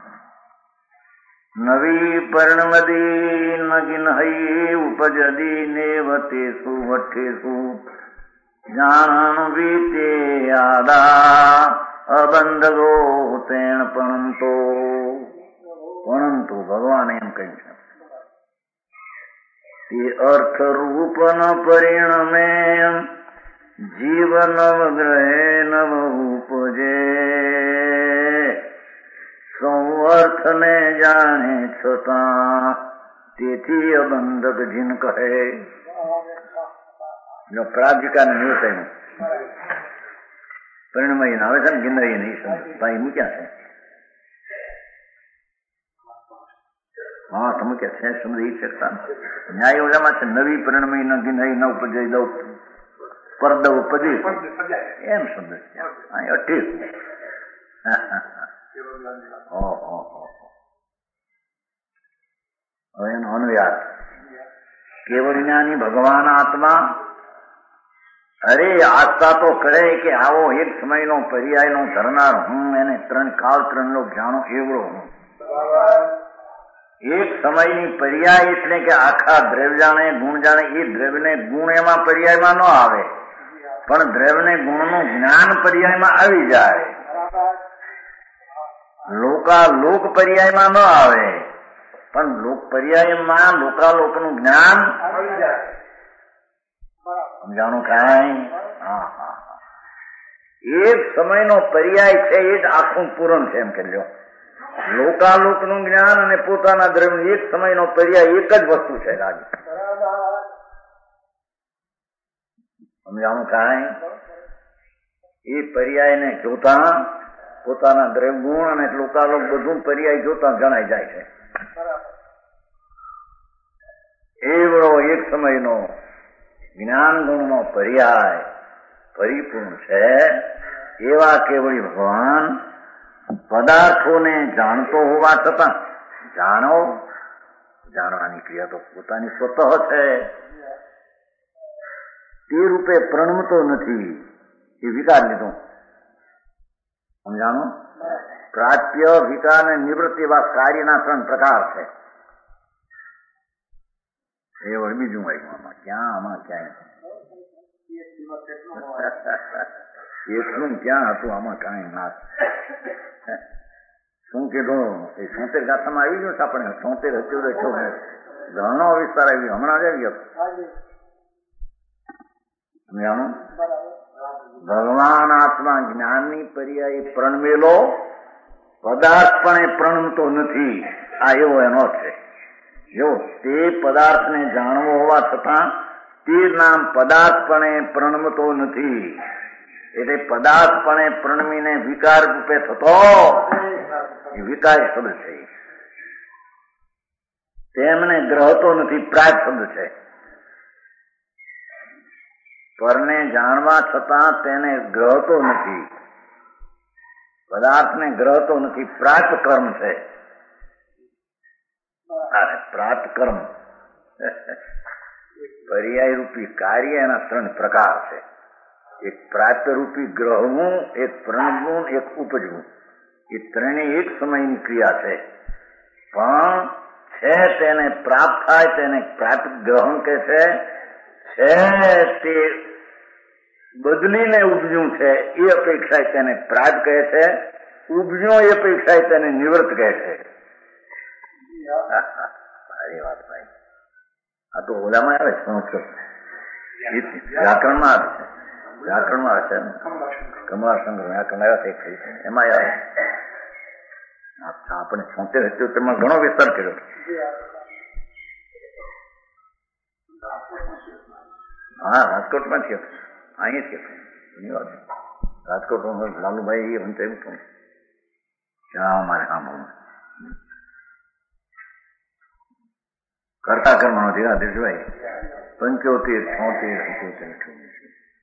નવી પર્ણવદી નગિન હૈ ઉપજદી નેવતેસુ વઠેસુ જાણન વીતે આદા અબંધગો તેણ પણંતો પણંતો ભગવાન એમ કહ્યું છે તે અર્થ રૂપ ન પરિણમે જીવન ગ્રહે નવ ઉપજે સૌઅર્થ ને જાણે છતાં તેથી અબંધક જીન કહે. પ્રાજિકા નિવૃત્તિ પરિણમય આવે છે ને ગિન્નરી નહીં સમજ મૂક્યા છે. હા તમે ક્યાં છે સમજી શકતા ન્યાય ઓલામાં છે નવી પરિણમય ન ગિન્નરી ન ઉપજય દઉં પરદવ પદી એમ સમજ અહીં અઠીસ હવે એનો અનુયાદ કેવળ જ્ઞાની ભગવાન આત્મા અરે આસ્થા તો કરે કે આવો એક સમયનો પર્યાયનો ધરનાર હું એને ત્રણ કાળ ત્રણ લોક જાણો એવડો હું એક સમયની પર્યાય એટલે કે આખા દ્રવ્ય જાણે ગુણ જાણે એ દ્રવ્યને ગુણ એમાં પર્યાયમાં ન આવે પણ દ્રવ્યને ગુણનું જ્ઞાન પર્યાયમાં આવી જાય. લોકા લોક પર્યાયમાં ન આવે પણ લોક પર્યાયમાં લોકાલોકનું જ્ઞાન સમજાણું કાંઈ. હા હા એક સમયનો પર્યાય છે એ જ આખું પૂરણ છે એમ કહેજો. લોકાલોકનું જ્ઞાન અને પોતાના દ્રવ્ય એક સમયનો પર્યાય એક જ વસ્તુ છે. રાજ સમજાણું કાંઈ? એ પર્યાયને જોતા પોતાના દ્રવ્ય ગુણ અને લોકાલોક બધું પર્યાય જોતા જણાઈ જાય છે. એવડો એક સમયનો જ્ઞાન ગુણનો પર્યાય પરિપૂર્ણ છે. એવા કેવળી ભગવાન પદાર્થોને જાણતો હોવા છતાં જાણો જાણવાની ક્રિયા તો પોતાની સ્વતઃ છે. તે રૂપે પ્રણમતો નથી. એ વિકાર લીધો. સમજાણો? પ્રાપ્ય, વિકાર અને નિવૃત્તિ એવા કાર્યના ત્રણ પ્રકાર છે. એ વળી બીજું આવ્યું આમાં. ક્યાં આમાં ક્યાંય એટલું ક્યાં હતું આમાં કાંઈ ના. શું કીધું? એ છોતેર ગાથામાં આવી ગયું છે આપણે. છોતેર હચું છો ઘણો વિસ્તાર આવી ગયો. હમણાં જ આવી ગયો. સમજાણું? ભગવાન આત્મા જ્ઞાનની પર્યાય પ્રણમેલો પદાર્થ પણ એ પ્રણમતો નથી. આ એવો એનો છે. જો તે પદાર્થને જાણવો હોવા છતાં તે નામ પદાર્થપણે પ્રણમતો નથી. એટલે પદાર્થપણે પ્રણમીને વિકાર રૂપે થતો એ વિકાર શબ્દ છે. તેમને ગ્રહતો નથી. પ્રાગ શબ્દ છે. પરને જાણવા છતાં તેને ગ્રહતો નથી. પદાર્થને ગ્રહતો નથી. પ્રાત કર્મ છે. પ્રાત કર્મ પર્યાય રૂપી કાર્ય એના ત્રણ પ્રકાર છે. એક પ્રાપ્ય રૂપી ગ્રહવું, એક પ્રણવું, એક ઉપજવું. એ ત્રણેય એક સમયની ક્રિયા છે. પણ છે તેને પ્રાપ્ત થાય તેને પ્રાપ્ત ગ્રહણ કે છે. છે તે બદલીને ઉપજ્યું છે એ અપેક્ષાએ તેને પ્રાપ્ત કહે છે. ઉપજ્યો એ અપેક્ષાએ તેને નિવૃત્ત કહે છે. સારી વાત ભાઈ. આ તો ઓલામાં આવે છે સંસ્કૃત વ્યાકરણમાં આવે છે. વ્યાકરણમાં આવે છે. કમલાશંકર વ્યાકરણ આવ્યા છે થઈ છે એમાં આવે. આપણે છોતેર અઠ્યોતેરમાં ઘણો વિસ્તાર કર્યો. હા રાજકોટમાં થયો. અહીં થયો. એની વાત રાજકોટમાં લાલુભાઈ એ મને એમ કહું ક્યાં અમારે સાંભળવું કરતા કર્મનો ધીરાધીશભાઈ પંચોતેર છોતેર અઠ્યોતેર અઠ્યોતેર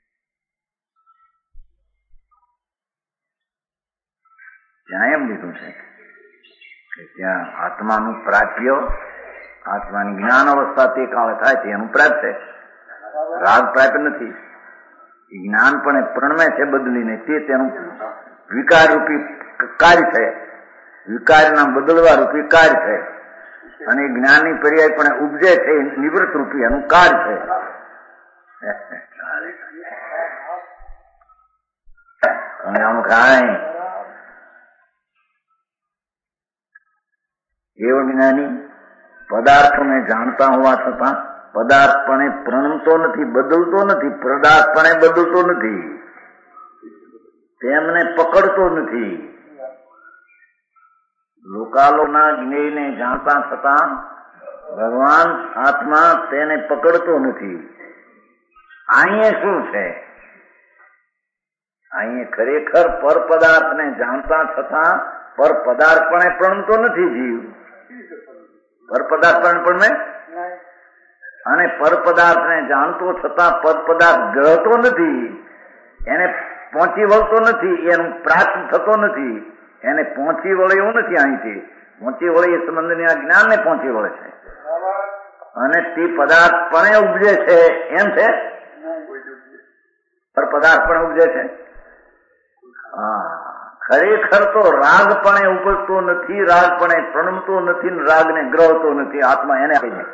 ત્યાં એમ લીધું છે કે ત્યાં આત્માનું પ્રાપ્ય, આત્માની જ્ઞાન અવસ્થા તે કાળે થાય છે એનું પ્રાપ્ત છે. રાગ પ્રાપ્ત નથી. જ્ઞાન પણ પ્રણમે છે બદલીને. તે તેનું વિકાર રૂપી કાર્ય છે. વિકારના બદલવા રૂપી કાર્ય છે. અને જ્ઞાનની પર્યાય પણ ઉપજે છે નિવૃત્ત રૂપી એનું કાર્ય છે. આમ કાંઈ એવો જ્ઞાની પદાર્થોને જાણતા હોવા છતાં પદાર્થપણે પ્રણમતો નથી, બદલતો નથી. પદાર્થપણે બદલતો નથી. તેમને પકડતો નથી. લોકાલોના જ્ઞેયને જાણતા છતાં ભગવાન આત્મા તેને પકડતો નથી. અહીંયા શું છે? અહીંયા ખરેખર પર પદાર્થને જાણતા છતાં પર પદાર્થપણે પ્રણમતો નથી જીવ. પર પદાર્થપણે પ્રણમે અને પર પદાર્થને જાણતો છતાં પર પદાર્થ ગ્રહતો નથી. એને પહોંચી વળતો નથી. એનું પ્રાપ્ત થતો નથી. એને પહોંચી વળે એવું નથી. અહીંથી પહોંચી વળે એ સંબંધની આ જ્ઞાનને પહોંચી વળે છે. અને તે પદાર્થ પણ ઉપજે છે એમ છે. પર પદાર્થ પણ ઉપજે છે. હા ખરેખર તો રાગ પણ ઉપજતો નથી. રાગ પણ પ્રણમતો નથી. રાગને ગ્રહતો નથી. આત્મા એને કહીએ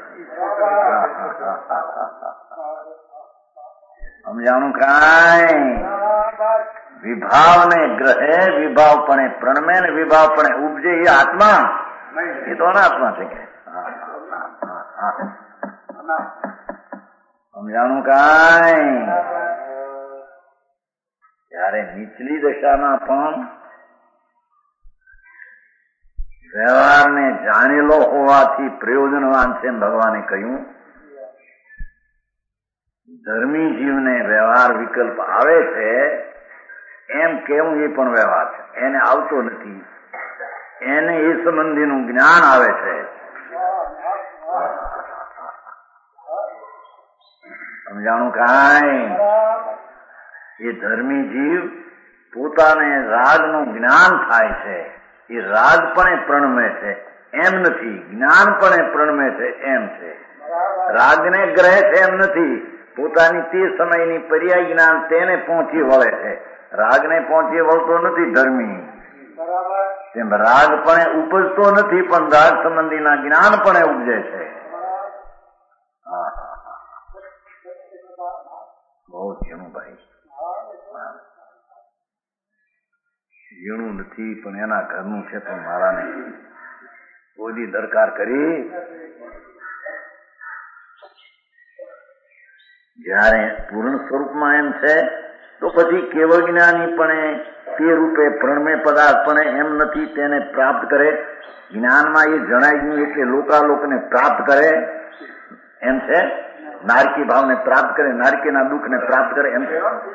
સમજાણું કાંઈ? વિભાવને ગ્રહે, વિભાવ પણ પ્રણમે ને વિભાવ પણ ઉપજે એ આત્મા. એ તો અનાત્મા છે કે સમજાણું કાંઈ? જ્યારે નીચલી દશામાં પણ વ્યવહારને જાણેલો હોવાથી પ્રયોજનવાન છે ભગવાને કહ્યું. ધર્મી જીવને વ્યવહાર વિકલ્પ આવે છે એમ કેવું એ પણ વ્યવહાર છે, એને આવતો નથી. એને એ સંબંધીનું જ્ઞાન આવે છે. સમજાણું કાંઈ? એ ધર્મી જીવ પોતાને રાગનું જ્ઞાન થાય છે, એ રાગપણે પ્રણમે છે એમ નથી, જ્ઞાનપણે પ્રણમે છે એમ છે. રાગને ગ્રહે છે એમ નથી, પોતાની તે સમયની પર્યાય જ્ઞાન તેને પહોંચી વળે છે. રાગને પહોંચી વળતો નથી ધર્મી. તેમ રાગપણે ઉપજતો નથી, પણ રાગ સંબંધીના જ્ઞાનપણે ઉપજે છે. બહુ ઝીણું ભાઈ, ઝીણું નથી પણ એના ઘરનું છે, પણ મારા નહીં. કોઈ દરકાર કરી જયારે પૂર્ણ સ્વરૂપમાં એમ છે તો પછી કેવળ જ્ઞાની પણ તે રૂપે પ્રણમે પદાર્થ પણ એમ નથી, તેને પ્રાપ્ત કરે. જ્ઞાનમાં એ જણાય ગયું એટલે લોકાલોકને પ્રાપ્ત કરે એમ છે. નારકી ભાવને પ્રાપ્ત કરે, નારકીના દુઃખને પ્રાપ્ત કરે એમ છે.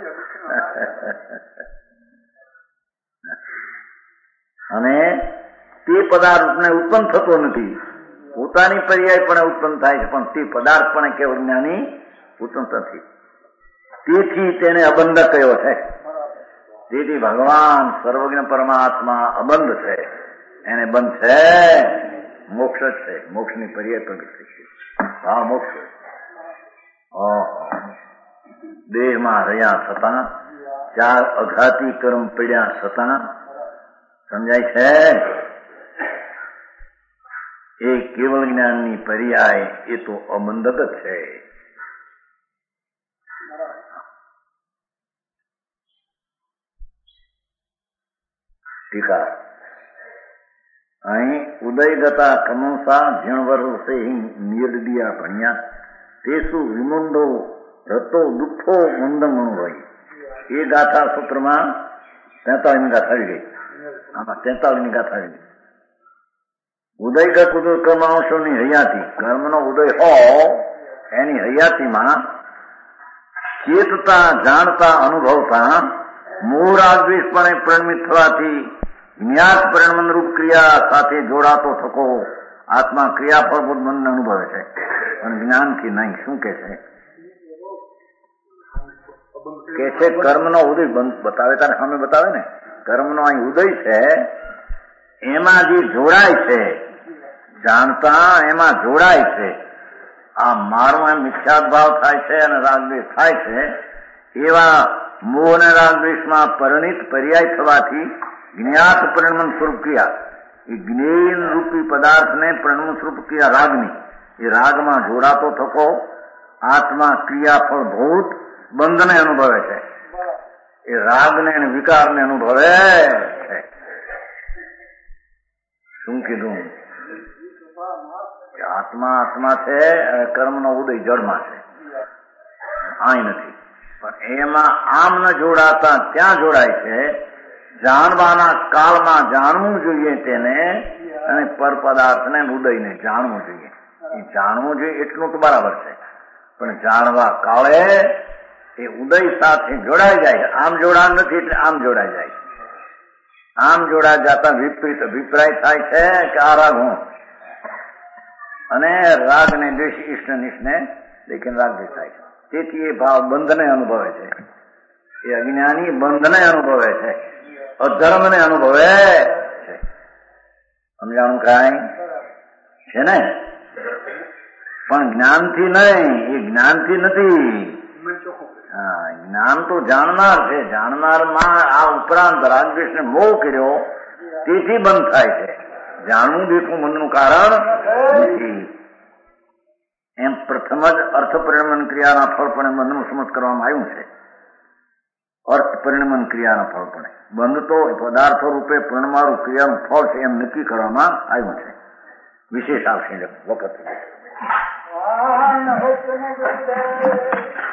અને તે પદાર્થને ઉત્પન્ન થતો નથી, પોતાની પર્યાય પણ ઉત્પન્ન થાય છે, પણ તે પદાર્થ પણ કેવળ જ્ઞાની ઉત્પન્ન નથી. તેથી તેને અબંધ કયો છે. તેથી ભગવાન સર્વજ્ઞ પરમાત્મા અબંધ છે, એને બંધ છે મોક્ષ જ છે. મોક્ષની પર્યાય પ્રગટ થઈ છે. હા, મોક્ષ. દેહમાં રહ્યા છતાં, ચાર અઘાતી કર્મ પડ્યા છતાં, સમજાય છે, એ કેવળ જ્ઞાનની પર્યાય એ તો અબંધક જ છે. ટીકા અહીં ઉદયગતા કમંસા જીણવરસે નિયદિયા ભણ્યા તેસુ વિમુંડો રતો દુઃખો મુંદમણું હોય. એ ગાથા સૂત્રમાં તેતાલીસ ગાથા આવી ગઈ. આમાં તેતાલીસ ગાથા આવી ગઈ. ઉદયગત ઉદય કર્માંશોની હયાતી, કર્મનો ઉદય હો એની હયાતીમાં ચેતતા, જાણતા, અનુભવતા મૂળાદ્વેષપણે પરિણમિત થવાથી જ્ઞાત પરિણમન રૂપ ક્રિયા સાથે જોડાતો થકો આત્મા ક્રિયાફળ બંધન અનુભવે છે, પણ જ્ઞાનથી નહીં. શું કે છે? કે છે કર્મનો ઉદય બંધ બતાવે, તારે સામે બતાવે ને. કર્મનો અહીં ઉદય છે, એમાં જે જોડાય છે, જાણતા એમાં જોડાય છે. આ મારું એમ મિથ્યાત ભાવ થાય છે અને રાગદ્વેષ થાય છે, એવા મોહ અને રાગદ્વેષમાં પરિણિત પર્યાય થવાથી જ્ઞાત પરિણમન સ્વરૂપ ક્રિયા, એ જ્ઞેય રૂપી પદાર્થને પરિણમન સ્વરૂપ ક્રિયા રાગની, એ રાગમાં જોડાતો થકો આત્મા ક્રિયાફળ ભૂત બંધને અનુભવે છે. એ રાગને અને વિકારને અનુભવે છે. શું કીધું? આત્મા આત્મા છે અને કર્મનો ઉદય જળમાં છે, અહીં નથી. પણ એમાં આમ ન જોડાતા ત્યાં જોડાય છે. જાણવાના કાળમાં જાણવું જોઈએ તેને, અને પર પદાર્થને ઉદયને જાણવું જોઈએ. એ જાણવું જોઈએ એટલું તો બરાબર છે, પણ જાણવા કાળે એ ઉદય સાથે જોડાઈ જાય. આમ જોડાણ નથી એટલે આમ જોડાઈ જાય. આમ જોડા જતા વિપરીત અભિપ્રાય થાય છે કે આ રાગ હું, અને રાગ ને દ્વેષ ઈષ્ટ નિષ્ઠને લેકિન રાગ દ્વેષ થાય છે. તેથી એ ભાવ બંધને અનુભવે છે. એ અજ્ઞાની બંધને અનુભવે છે, અધર્મને અનુભવે છે. સમજાણું કાંઈ છે ને? પણ જ્ઞાનથી નહીં, એ જ્ઞાનથી નથી. હા, જ્ઞાન તો જાણનાર છે. જાણનારમાં આ ઉપરાંત રાગદ્વેષને મોહ કર્યો તેથી બંધ થાય છે. જાણવું દેખવું મનનું કારણ નથી. એમ પ્રથમ જ અર્થ પરિણમન ક્રિયાના ફળપણે બંધનું સમજ કરવામાં આવ્યું છે. અર્થ પરિણમન ક્રિયાના ફળપણે બંધ તો પદાર્થો રૂપે પરિણમારું ક્રિયાનું ફળ છે એમ નક્કી કરવામાં આવ્યું છે. વિશેષ આવશે વખત.